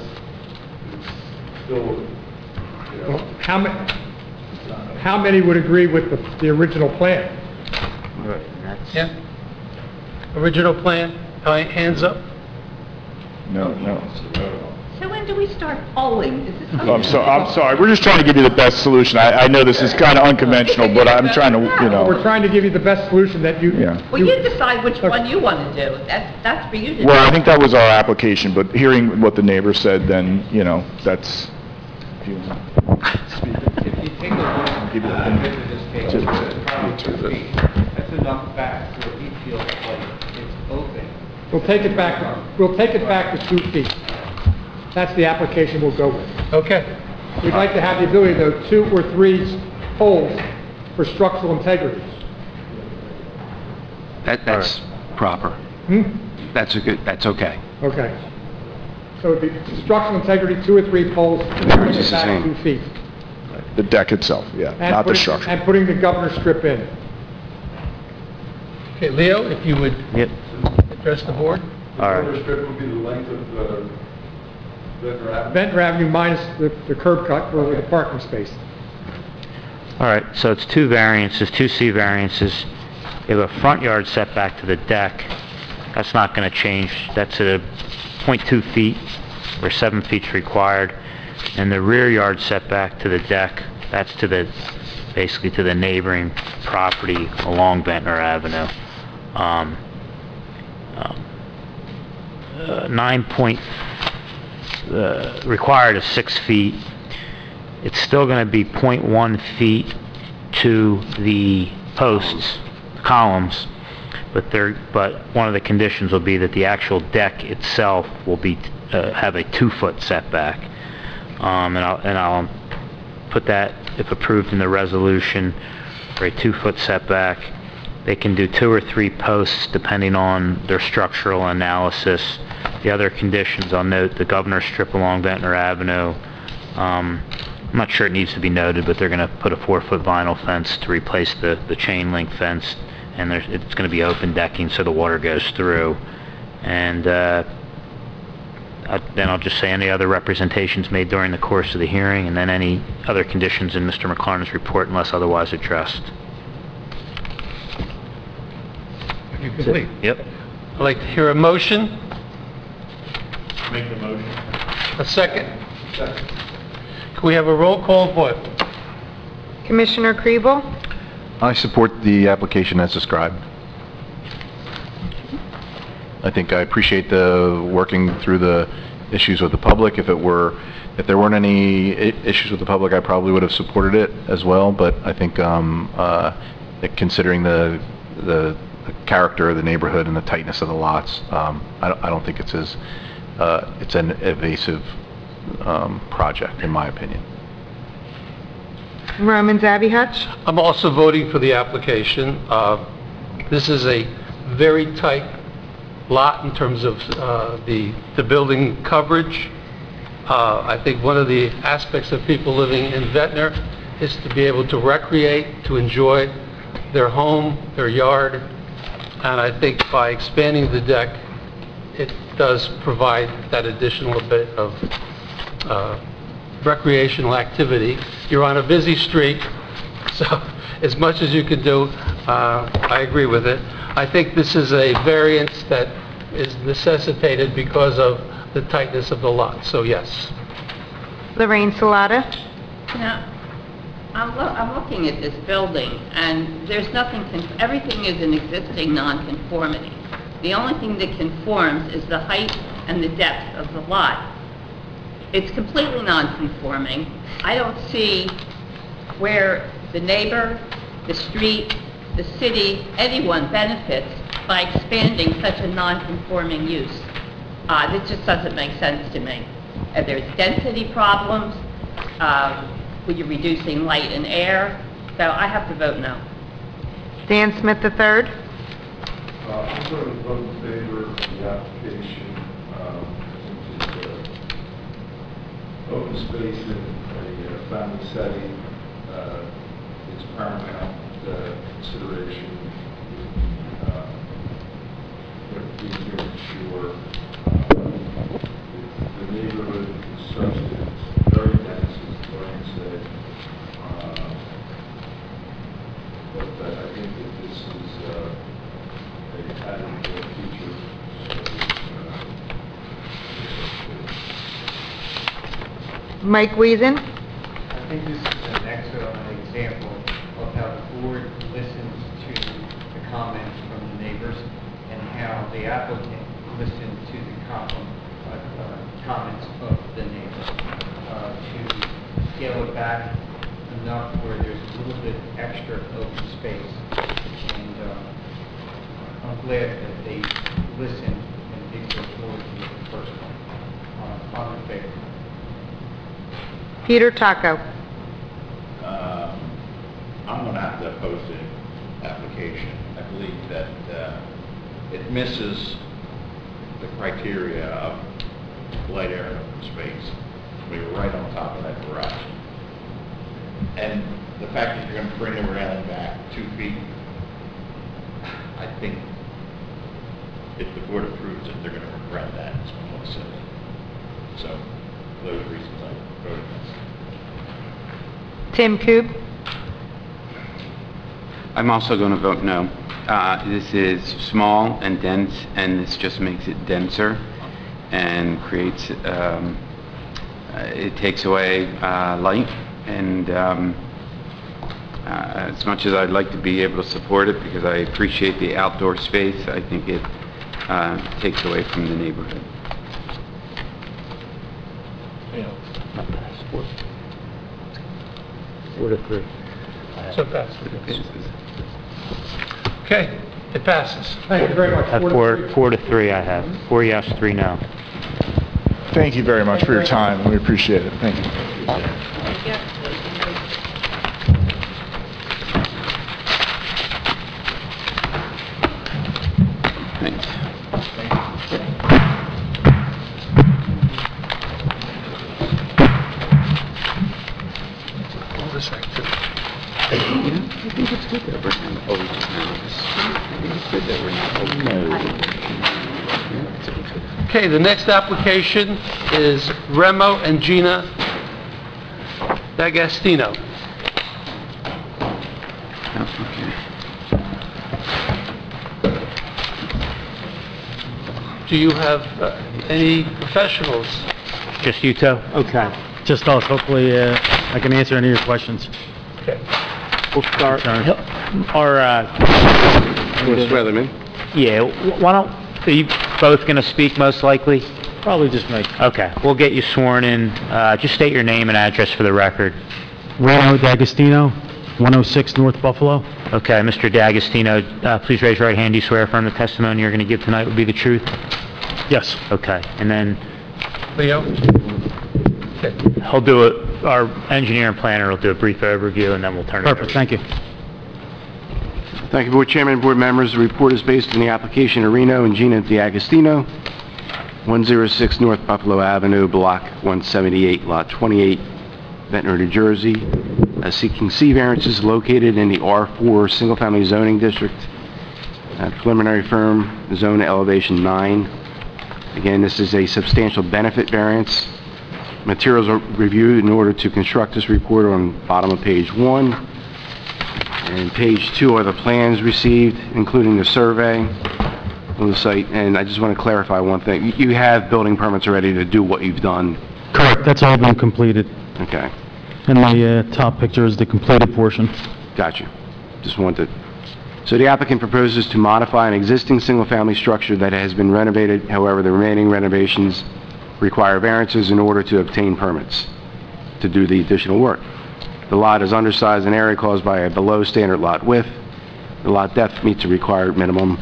How many would agree with the original plan? Yeah. Original plan, hands up. No. So when do we start polling? Is this I'm sorry, we're just trying to give you the best solution. I know this is kind of unconventional, but I'm trying to, you know. We're trying to give you the best solution that you... Yeah. Well, you decide which one you want to do. That's for you to do. Well, I think that was our application, but hearing what the neighbor said, then, you know, that's... If you take a look Give it a at minute. this case, Just- it's probably 2 feet. That's enough back where he feels like it's open. We'll take it back to 2 feet. That's the application we'll go with. Okay. We'd like to have the ability, though, 2 or 3 poles for structural integrity. That's proper. That's okay. Okay. So it'd be structural integrity, 2 or 3 poles, bring Which is it the back same. 2 feet. The deck itself, yeah, And not the putting- structure. And putting the governor strip in. Okay, Leo, if you would Yep, address the board? all right. strip would be the length of Ventnor Avenue minus the curb cut for the parking space. All right, so it's 2 variances, 2C variances. You have a front yard setback to the deck. That's not going to change. That's at a 0.2 feet, where 7 feet's required. And the rear yard setback to the deck, that's to the, basically to the neighboring property along Ventnor Avenue. 9 required is 6 feet. It's still going to be 0.1 feet to the posts, columns, but one of the conditions will be that the actual deck itself will be have a 2-foot setback. And I'll put that, if approved in the resolution, for a 2-foot setback. They can do 2 or 3 posts depending on their structural analysis. The other conditions, I'll note the governor strip along Ventnor Avenue. I'm not sure it needs to be noted, but they're going to put a 4-foot vinyl fence to replace the chain link fence, and it's going to be open decking so the water goes through. And then I'll just say any other representations made during the course of the hearing, and then any other conditions in Mr. McLaren's report unless otherwise addressed. You complete? Yep. I'd like to hear a motion. Make the motion. A second. Can we have a roll call vote? Commissioner Kriebel? I support the application as described. I think I appreciate the working through the issues with the public. If there weren't any issues with the public, I probably would have supported it as well, but I think considering the the character of the neighborhood and the tightness of the lots. I don't think it's an evasive project, in my opinion. Roman Zabi Hutch. I'm also voting for the application. This is a very tight lot in terms of the building coverage. I think one of the aspects of people living in Ventnor is to be able to recreate, to enjoy their home, their yard, and I think by expanding the deck, it does provide that additional bit of recreational activity. You're on a busy street, so as much as you can do, I agree with it. I think this is a variance that is necessitated because of the tightness of the lot, so yes. Lorraine Salata. Now, I'm looking at this building, and there's nothing, everything is an existing nonconformity. The only thing that conforms is the height and the depth of the lot. It's completely non-conforming. I don't see where the neighbor, the street, the city, anyone benefits by expanding such a non-conforming use. This just doesn't make sense to me. There's density problems, when you're reducing light and air, so I have to vote no. Dan Smith III. I'm going to vote in favor of the application. Open space in a family setting is paramount consideration. Please to ensure the neighborhood is such that it's very dense, as Lorraine said. But I think that this is a added feature. Mike Wiesen. I think this is an excellent example of how the board listens to the comments from the neighbors and how the applicant listened to the comments of the neighbors to scale it back enough where there's a little bit extra open space. And I'm glad that they listened and did go forward with the first one. I'm in favor. Peter Taco. I'm going to have to oppose the application. I believe that it misses the criteria of light, air, and open space. We were right on top of that garage. And the fact that you're going to bring the railing back 2 feet, I think if the board approves it, they're going to regret that. It's going to look silly. So, for those reasons, I voted against. Tim Coop. I'm also going to vote no. This is small and dense, and this just makes it denser and creates, it takes away light, and as much as I'd like to be able to support it because I appreciate the outdoor space, I think it takes away from the neighborhood. Four to three. So it passes. Okay, it passes. Thank you very much. Four to three I have. 4 yes, 3 no. Thank you very much for your time. We appreciate it. Thank you. Thanks. All this activity. I think it's good that we're kind of over now. I think it's good that we're not over. Okay, the next application is Remo and Gina D'Agostino. Okay. Do you have any professionals? Just you two? Okay, just us. Hopefully, I can answer any of your questions. Okay. We'll start. Our, Ms. Weatherman. yeah, why don't, are you both going to speak most likely? Probably just me. Okay, we'll get you sworn in. Just state your name and address for the record. Reno D'Agostino, 106 North Buffalo. Okay, Mr. D'Agostino, please raise your right hand. Do you swear affirm the testimony you're going to give tonight will be the truth? Yes. Okay, and then Leo? he'll do it, our engineer and planner will do a brief overview, and then we'll turn it over. Perfect, thank you. Thank you, Board Chairman and Board members. The report is based on the application of Reno and Gina D'Agostino, 106 North Buffalo Avenue, Block 178, Lot 28, Ventnor, New Jersey, seeking C variances located in the R4 Single Family Zoning District. Preliminary firm, zone elevation 9. Again, this is a substantial benefit variance. Materials are reviewed in order to construct this report on bottom of page 1. And page 2 are the plans received, including the survey of the site. And I just want to clarify one thing. You have building permits already to do what you've done. Correct, that's all been completed. Okay. And the top picture is the completed portion. Gotcha. Just wanted to... So the applicant proposes to modify an existing single-family structure that has been renovated. However, the remaining renovations require variances in order to obtain permits to do the additional work. The lot is undersized in area caused by a below-standard lot width. The lot depth meets the required minimum.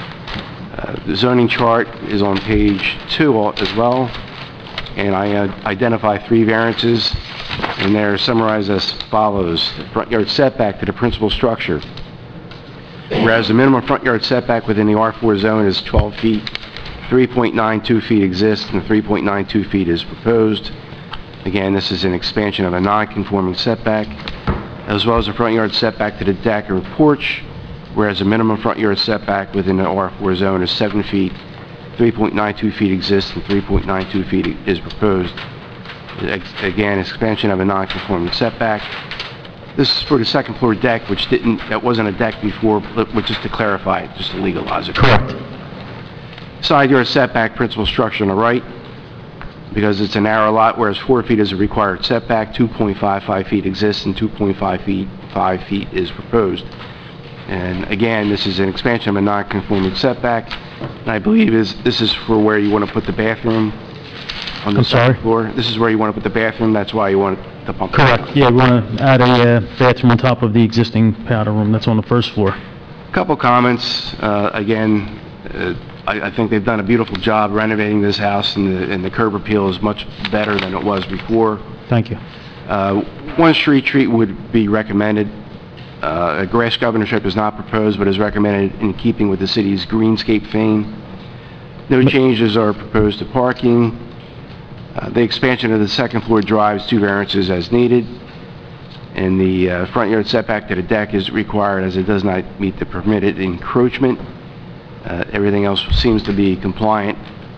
The zoning chart is on page 2 as well, and I identify 3 variances, and they're summarized as follows. The front yard setback to the principal structure. Whereas the minimum front yard setback within the R4 zone is 12 feet, 3.92 feet exists and 3.92 feet is proposed. Again, this is an expansion of a non-conforming setback, as well as the front yard setback to the deck or porch, whereas the minimum front yard setback within the R4 zone is 7 feet, 3.92 feet exists and 3.92 feet is proposed. Again, expansion of a non-conforming setback. This is for the second floor deck, that wasn't a deck before, but just to clarify it, just to legalize it. Correct. Side yard setback, principal structure on the right, because it's a narrow lot, whereas 4 feet is a required setback, 2.55 feet exists and 2.5 feet is proposed. And again, this is an expansion of a non-conforming setback, and I believe this is for where you want to put the bathroom on the second floor. This is where you want to put the bathroom, that's why you want the pump. Correct, yeah, we want to add a bathroom on top of the existing powder room that's on the first floor. Couple comments. Again, I think they've done a beautiful job renovating this house, and the curb appeal is much better than it was before. Thank you. One street treat would be recommended. A grass governorship is not proposed, but is recommended in keeping with the city's greenscape theme. No changes are proposed to parking. The expansion of the second floor drives 2 variances as needed, and the front yard setback to the deck is required as it does not meet the permitted encroachment. Everything else seems to be compliant.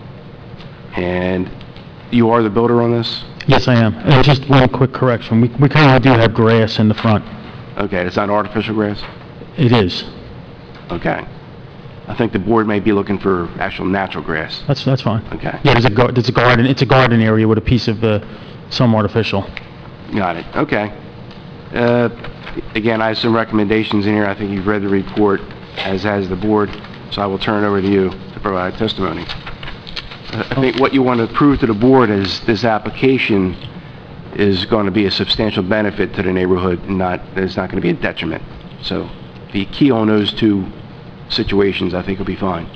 And you are the builder on this? Yes, I am. And just one quick correction. We currently do have grass in the front. Okay, it's not artificial grass? It is. Okay. I think the board may be looking for actual natural grass. That's fine. Okay. Yeah, there's a garden. It's a garden area with a piece of some artificial. Got it. Okay. Again, I have some recommendations in here. I think you've read the report, as has the board, so I will turn it over to you to provide testimony. I think what you want to prove to the board is this application is going to be a substantial benefit to the neighborhood, and it's not going to be a detriment. So the key on those 2 situations, I think, will be fine.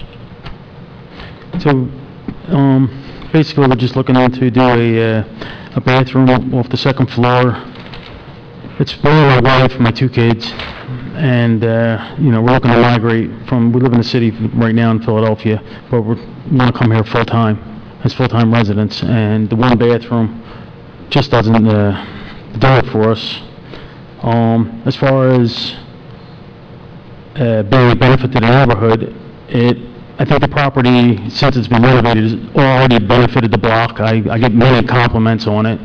So, basically, we're just looking to do a bathroom off the second floor. It's for my wife and my 2 kids, and we're looking to migrate we live in the city right now in Philadelphia, but we want to come here full-time, as full-time residents, and the 1 bathroom just doesn't do it for us. As far as being a benefit to the neighborhood, I think the property, since it's been renovated, has already benefited the block. I get many compliments on it.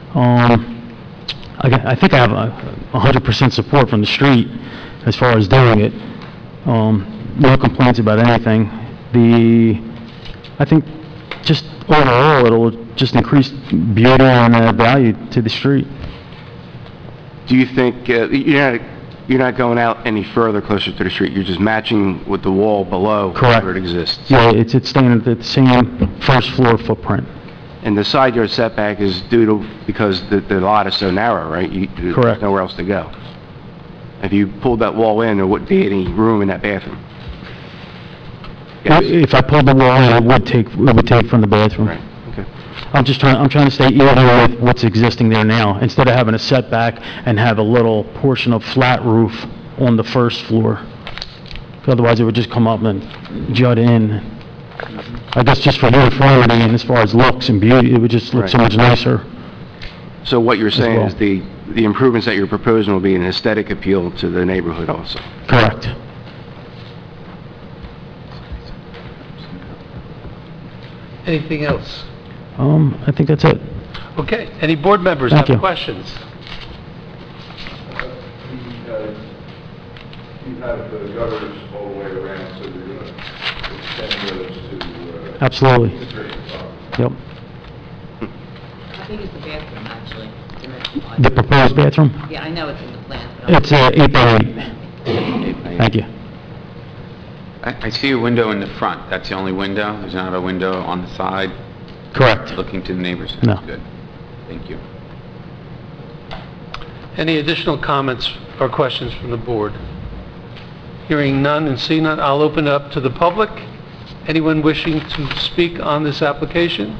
I think I have 100% support from the street as far as doing it. No complaints about anything. I think just overall it'll just increase beauty and value to the street. Do you think you're not going out any further closer to the street? You're just matching with the wall below? Correct. Where it exists? Yeah, it's staying at the same first floor footprint. And the side yard setback is because the lot is so narrow, right? Correct. There's nowhere else to go. If you pulled that wall in, there wouldn't be any room in that bathroom. Yes? If I pulled the wall in, it would take from the bathroom. Right, okay. I'm trying to stay even with what's existing there now, instead of having a setback and have a little portion of flat roof on the first floor. Otherwise, it would just come up and jut in. I guess just for uniformity and as far as looks and beauty, it would just look so Right. much nicer. So what you're saying well. is the improvements that you're proposing will be an aesthetic appeal to the neighborhood also? Correct. Anything else? I think that's it. Okay, any board members Thank have you. questions? You have the gutters all the way around, so you're going to extend those to... Absolutely. the street. Yep. I think it's the bathroom, actually. The proposed bathroom? Yeah, I know it's in the plans, but I'm... It's 8 by 8. Thank you. I see a window in the front. That's the only window? There's not a window on the side Correct. looking to the neighbors? No. That's good. Thank you. Any additional comments or questions from the board? Hearing none and seeing none, I'll open it up to the public. Anyone wishing to speak on this application?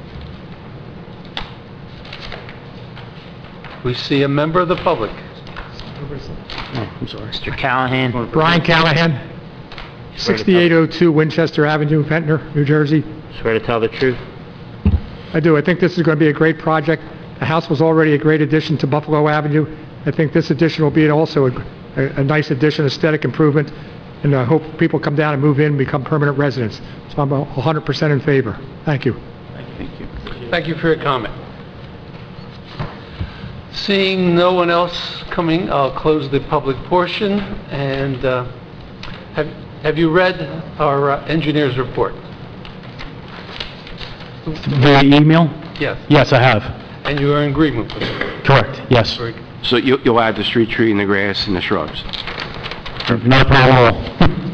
We see a member of the public. Oh, I'm sorry. Mr. Callahan? Brian Callahan, 6802 Winchester Avenue, Ventnor, New Jersey. Swear to tell the truth? I do. I think this is going to be a great project. The house was already a great addition to Buffalo Avenue. I think this addition will be also a nice addition, aesthetic improvement, and I hope people come down and move in and become permanent residents. So I'm 100% in favor. Thank you. Thank you. Thank you for your comment. Seeing no one else coming, I'll close the public portion. And have you read our engineer's report? The email? Yes. Yes, I have. And you are in agreement with it? Correct, yes. Very good. So you'll add the street tree and the grass and the shrubs? Not a problem at all.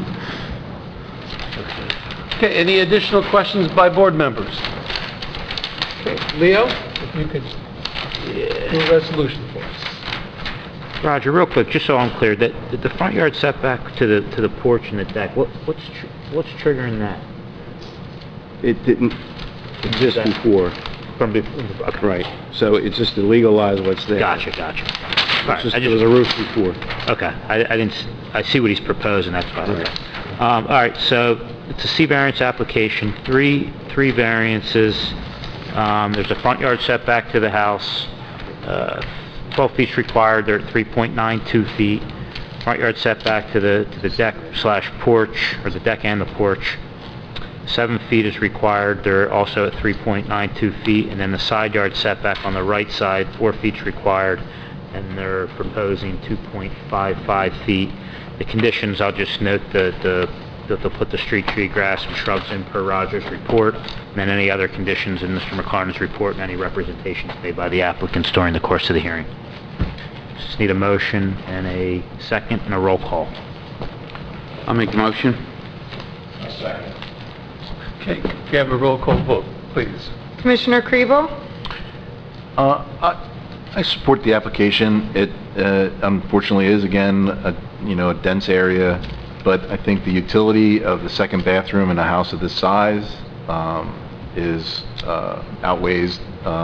Okay, any additional questions by board members? Okay, Leo, if you could do a resolution for us. Roger, real quick, just so I'm clear, that the front yard setback to the porch and the deck, what's triggering that? It didn't exist before. From before? Okay. Right. So it's just to legalize what's there. Gotcha. All right, It was a roof before. Okay, I see what he's proposing, that's why. Okay. All right, so it's a C variance application, three variances. There's a front yard setback to the house, 12 feet required, they're at 3.92 feet. Front yard setback to the deck slash porch, or the deck and the porch, 7 feet is required, they're also at 3.92 feet. And then the side yard setback on the right side, 4 feet is required, and they're proposing 2.55 feet. The conditions, I'll just note that they'll put the street tree, grass, and shrubs in per Roger's report, and then any other conditions in Mr. McLaren's report, and any representations made by the applicants during the course of the hearing. Just need a motion and a second and a roll call. I'll make the motion. A second. Okay, can we have a roll call vote, please? Commissioner Kriebel? I support the application. It unfortunately is, again, a dense area, but I think the utility of the second bathroom in a house of this size outweighs,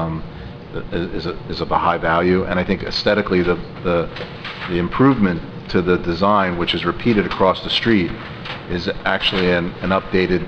is of a high value, and I think aesthetically the improvement to the design, which is repeated across the street, is actually an updated,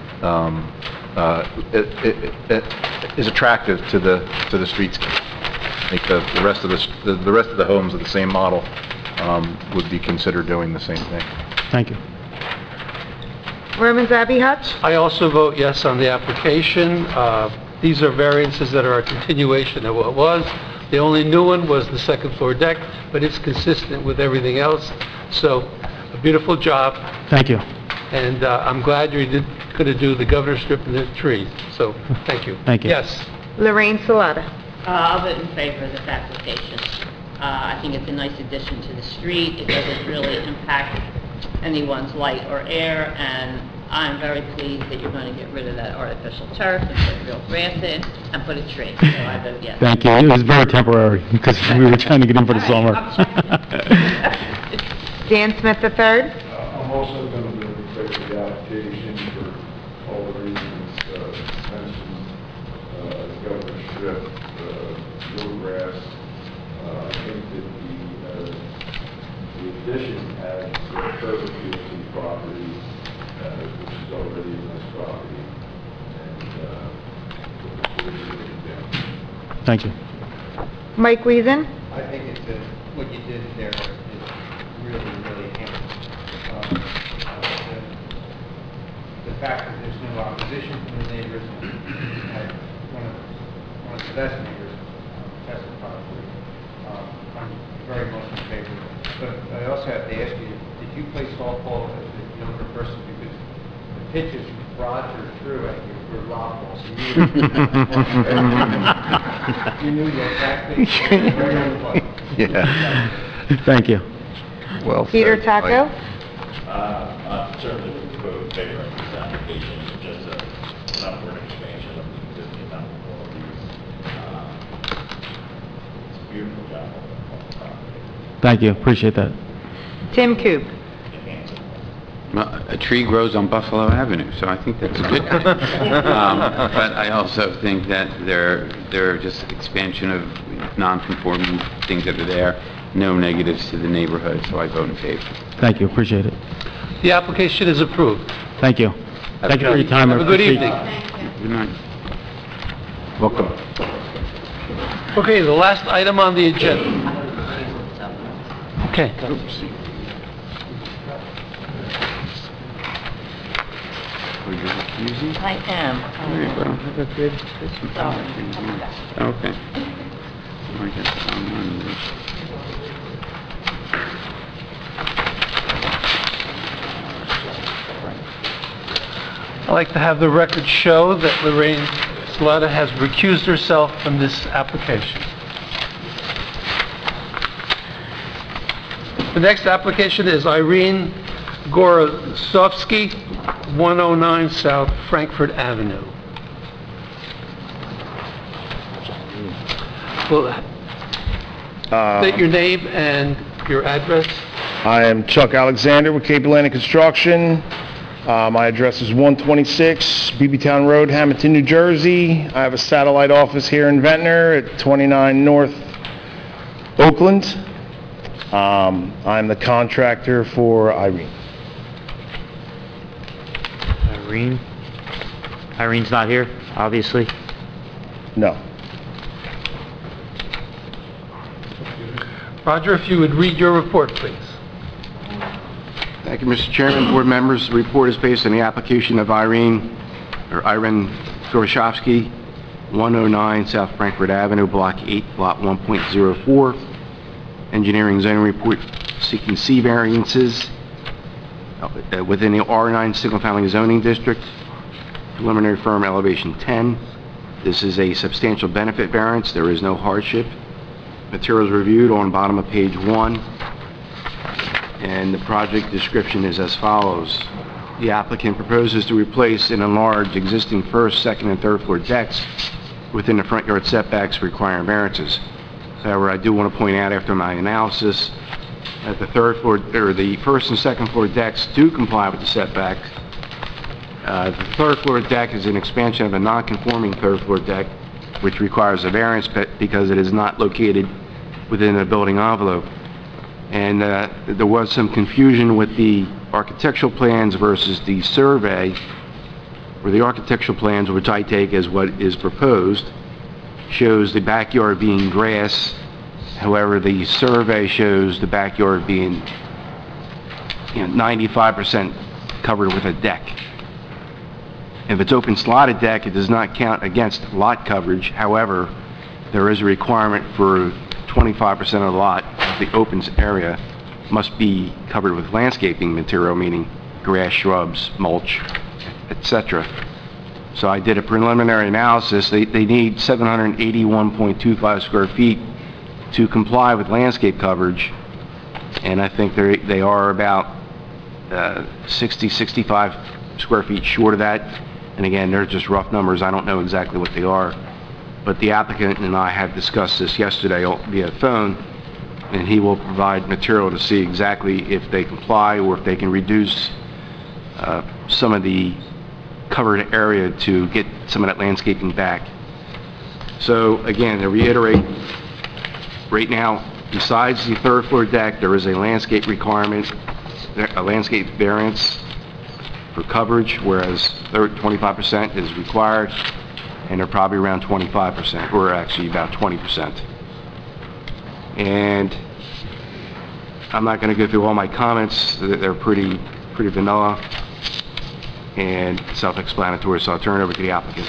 it is attractive to the streetscape. I think the rest of the homes of the same model would be considered doing the same thing. Thank you. Worman's Abbey Hutch? I also vote yes on the application. These are variances that are a continuation of what was. The only new one was the second floor deck, but it's consistent with everything else. So, a beautiful job, Thank you. and I'm glad you could do the governor strip and the tree. So, thank you. Thank you. Yes. Lorraine Salata? I'll vote in favor of this application. I think it's a nice addition to the street. It doesn't really impact anyone's light or air, and I'm very pleased that you're going to get rid of that artificial turf and put real grass in and put a tree. So I vote yes. Thank you. It was very temporary because we were trying to get in for the All summer. right, I'm Dan Smith III. I'm also going to respect the application for all the reasons mentioned, Governor Strip, no grass. I think that the addition adds further appeal to the property, which is already a nice property, and Thank you. Mike Wiesen. I think what you did there is really handsome. The fact that there's no opposition from the neighbors, and had one of the best neighbors testify for you. I'm very much in favor of it. But I also have to ask you, did you play softball as a younger person? Because the pitches Roger threw at you were lob balls. You knew your tactics. Yeah. Thank you. Well Peter said, Taco. Mike. I certainly would vote in favor of this application. It's just an upward expansion of the existing non-conforming use. It's a beautiful job on the property. Thank you. Appreciate that. Tim Coop. Well, a tree grows on Buffalo Avenue, so I think that's a good thing. But I also think that they're just expansion of non-conforming things that are there, no negatives to the neighborhood, so I vote in favor. Thank you. Appreciate it. The application is approved. Thank you. Thank you for your time. Have a good evening. Good night. Welcome. Okay, the last item on the agenda. Okay. I am. All right, well, have a good Christmas. Okay. I guess I'd like to have the record show that Lorraine Slaughter has recused herself from this application. The next application is Irene Gorosovsky, 109 South Frankfurt Avenue. Well, state your name and your address. I am Chuck Alexander with Cape Atlantic Construction. My address is 126 BB-Town Road, Hamilton, New Jersey. I have a satellite office here in Ventnor at 29 North Oakland. I'm the contractor for Irene. Irene's not here, obviously. No. Roger, if you would read your report, please. Thank you, Mr. Chairman, board members. The report is based on the application of Irene Goroshovsky, 109 South Frankfurt Avenue, Block 8, Lot 1.04. Engineering zoning report seeking C variances within the R9 single-family zoning district. Preliminary firm elevation 10. This is a substantial benefit variance. There is no hardship. Materials reviewed on bottom of page 1. And the project description is as follows. The applicant proposes to replace and enlarge existing first, second, and third floor decks within the front yard setbacks requiring variances. However, I do want to point out after my analysis that the third floor, or the first and second floor decks do comply with the setback. The third floor deck is an expansion of a non-conforming third floor deck, which requires a variance because it is not located within a building envelope. And there was some confusion with the architectural plans versus the survey, where the architectural plans, which I take as what is proposed, shows the backyard being grass. However, the survey shows the backyard being 95% covered with a deck. If it's open slotted deck, it does not count against lot coverage. However, there is a requirement for 25% of the lot, the open area, must be covered with landscaping material, meaning grass, shrubs, mulch, etc. So I did a preliminary analysis. They need 781.25 square feet to comply with landscape coverage, and I think they are about 65 square feet short of that. And again, they're just rough numbers. I don't know exactly what they are. But the applicant and I have discussed this yesterday via phone, and he will provide material to see exactly if they comply or if they can reduce some of the covered area to get some of that landscaping back. So again, to reiterate, right now, besides the third floor deck, there is a landscape requirement, a landscape variance for coverage, whereas 25% is required, and they're probably around 25%, or actually about 20%. And I'm not going to go through all my comments. They're pretty vanilla and self-explanatory, so I'll turn it over to the applicant.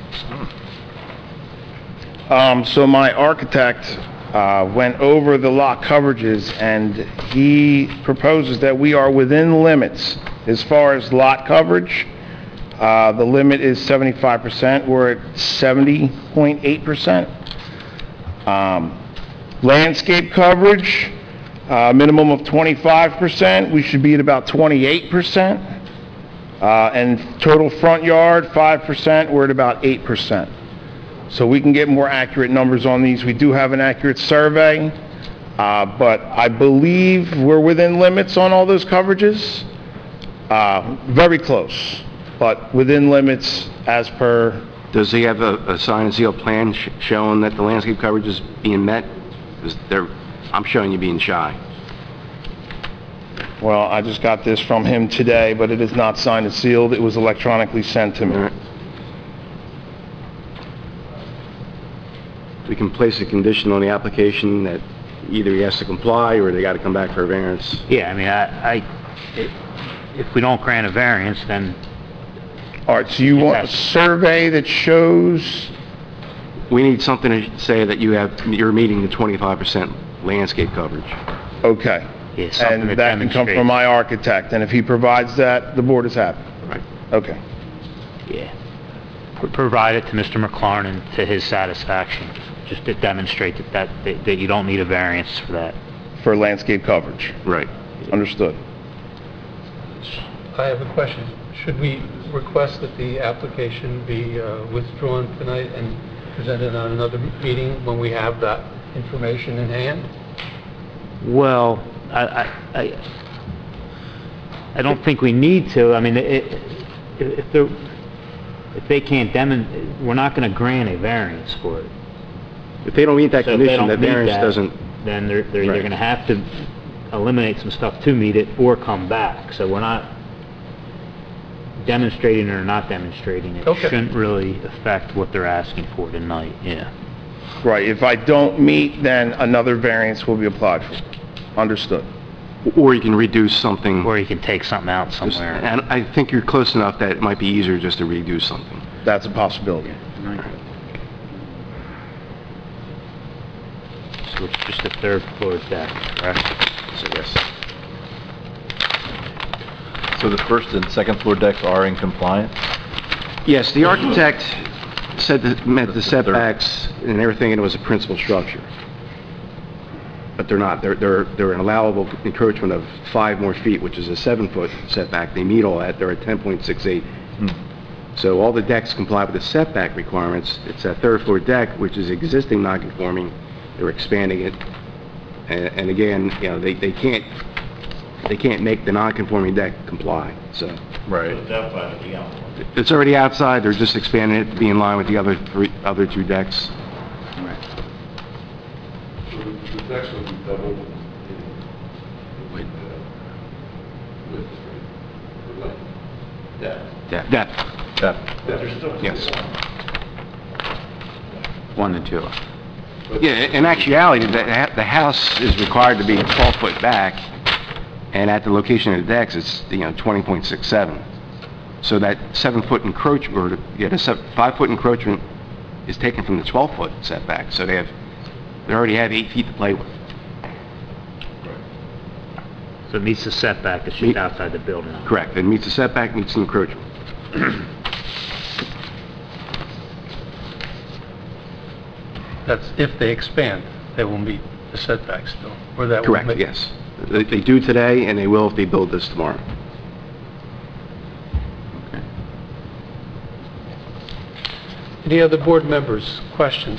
So my architect went over the lot coverages, and he proposes that we are within limits as far as lot coverage. The limit is 75%. We're at 70.8%. Landscape coverage, minimum of 25%. We should be at about 28%. And total front yard, 5%. We're at about 8%. So we can get more accurate numbers on these. We do have an accurate survey, but I believe we're within limits on all those coverages. Very close, but within limits as per... Does he have a sign and seal plan showing that the landscape coverage is being met? Because I'm showing you being shy. Well, I just got this from him today, but it is not signed and sealed. It was electronically sent to me. We can place a condition on the application that either he has to comply or they got to come back for a variance. Yeah, I mean, if we don't grant a variance, then... All right, so you want a survey that shows... We need something to say that you're meeting the 25% landscape coverage. Okay. Yeah, something and that that can come from my architect, and if he provides that, the board is happy. Right. Okay. Yeah. Provide it to Mr. McLaren to his satisfaction, just to demonstrate that you don't need a variance for that. For landscape coverage. Right. Understood. I have a question. Should we request that the application be withdrawn tonight and presented on another meeting when we have that information in hand? Well, I don't think we need to. I mean, if they can't demonstrate, we're not going to grant a variance for it. If they don't meet that So if they condition, don't the meet variance that, doesn't... Then they're either Right. going to have to eliminate some stuff to meet it or come back. So we're not demonstrating it or not demonstrating it. Okay. Shouldn't really affect what they're asking for tonight, yeah. Right, if I don't meet, then another variance will be applied for. Understood. Or you can reduce something. Or you can take something out somewhere. And I think you're close enough that it might be easier just to reduce something. That's a possibility. So it's just a third floor deck, correct? So yes. So the first and second floor decks are in compliance? Yes, the architect said that met the setbacks and everything, and it was a principal structure. But they're not. They're an allowable encroachment of 5 more feet, which is a 7-foot setback. They meet all that. They're at 10.68. So all the decks comply with the setback requirements. It's a third floor deck, which is existing non-conforming. They're expanding it. And again, you know, they can't make the non-conforming deck comply. So Right. it's already outside. They're just expanding it to be in line with the other 2 decks. So the decks will be doubled with length. Depth. Depth. They're still... Yes. 1 and 2. Yeah, in actuality, the house is required to be 12 foot back, and at the location of the decks, it's 20.67. So that 7-foot encroachment, or the 5-foot encroachment, is taken from the 12-foot setback. So they already have 8 feet to play with. So it meets the setback, it's just outside the building. Correct. It meets the setback, meets the encroachment. That's if they expand, they will meet the setback still, or that will Correct. make... Yes. They do today, and they will if they build this tomorrow. Any other board members, questions?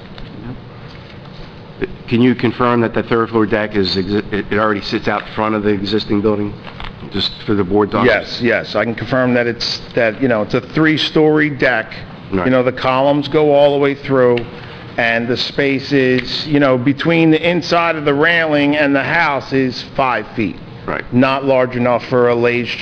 Can you confirm that the third floor deck it already sits out front of the existing building? Just for the board to... Yes, I can confirm that it's a 3-story deck. Right. The columns go all the way through, and the space is, between the inside of the railing and the house is 5 feet. Right. Not large enough for a lazy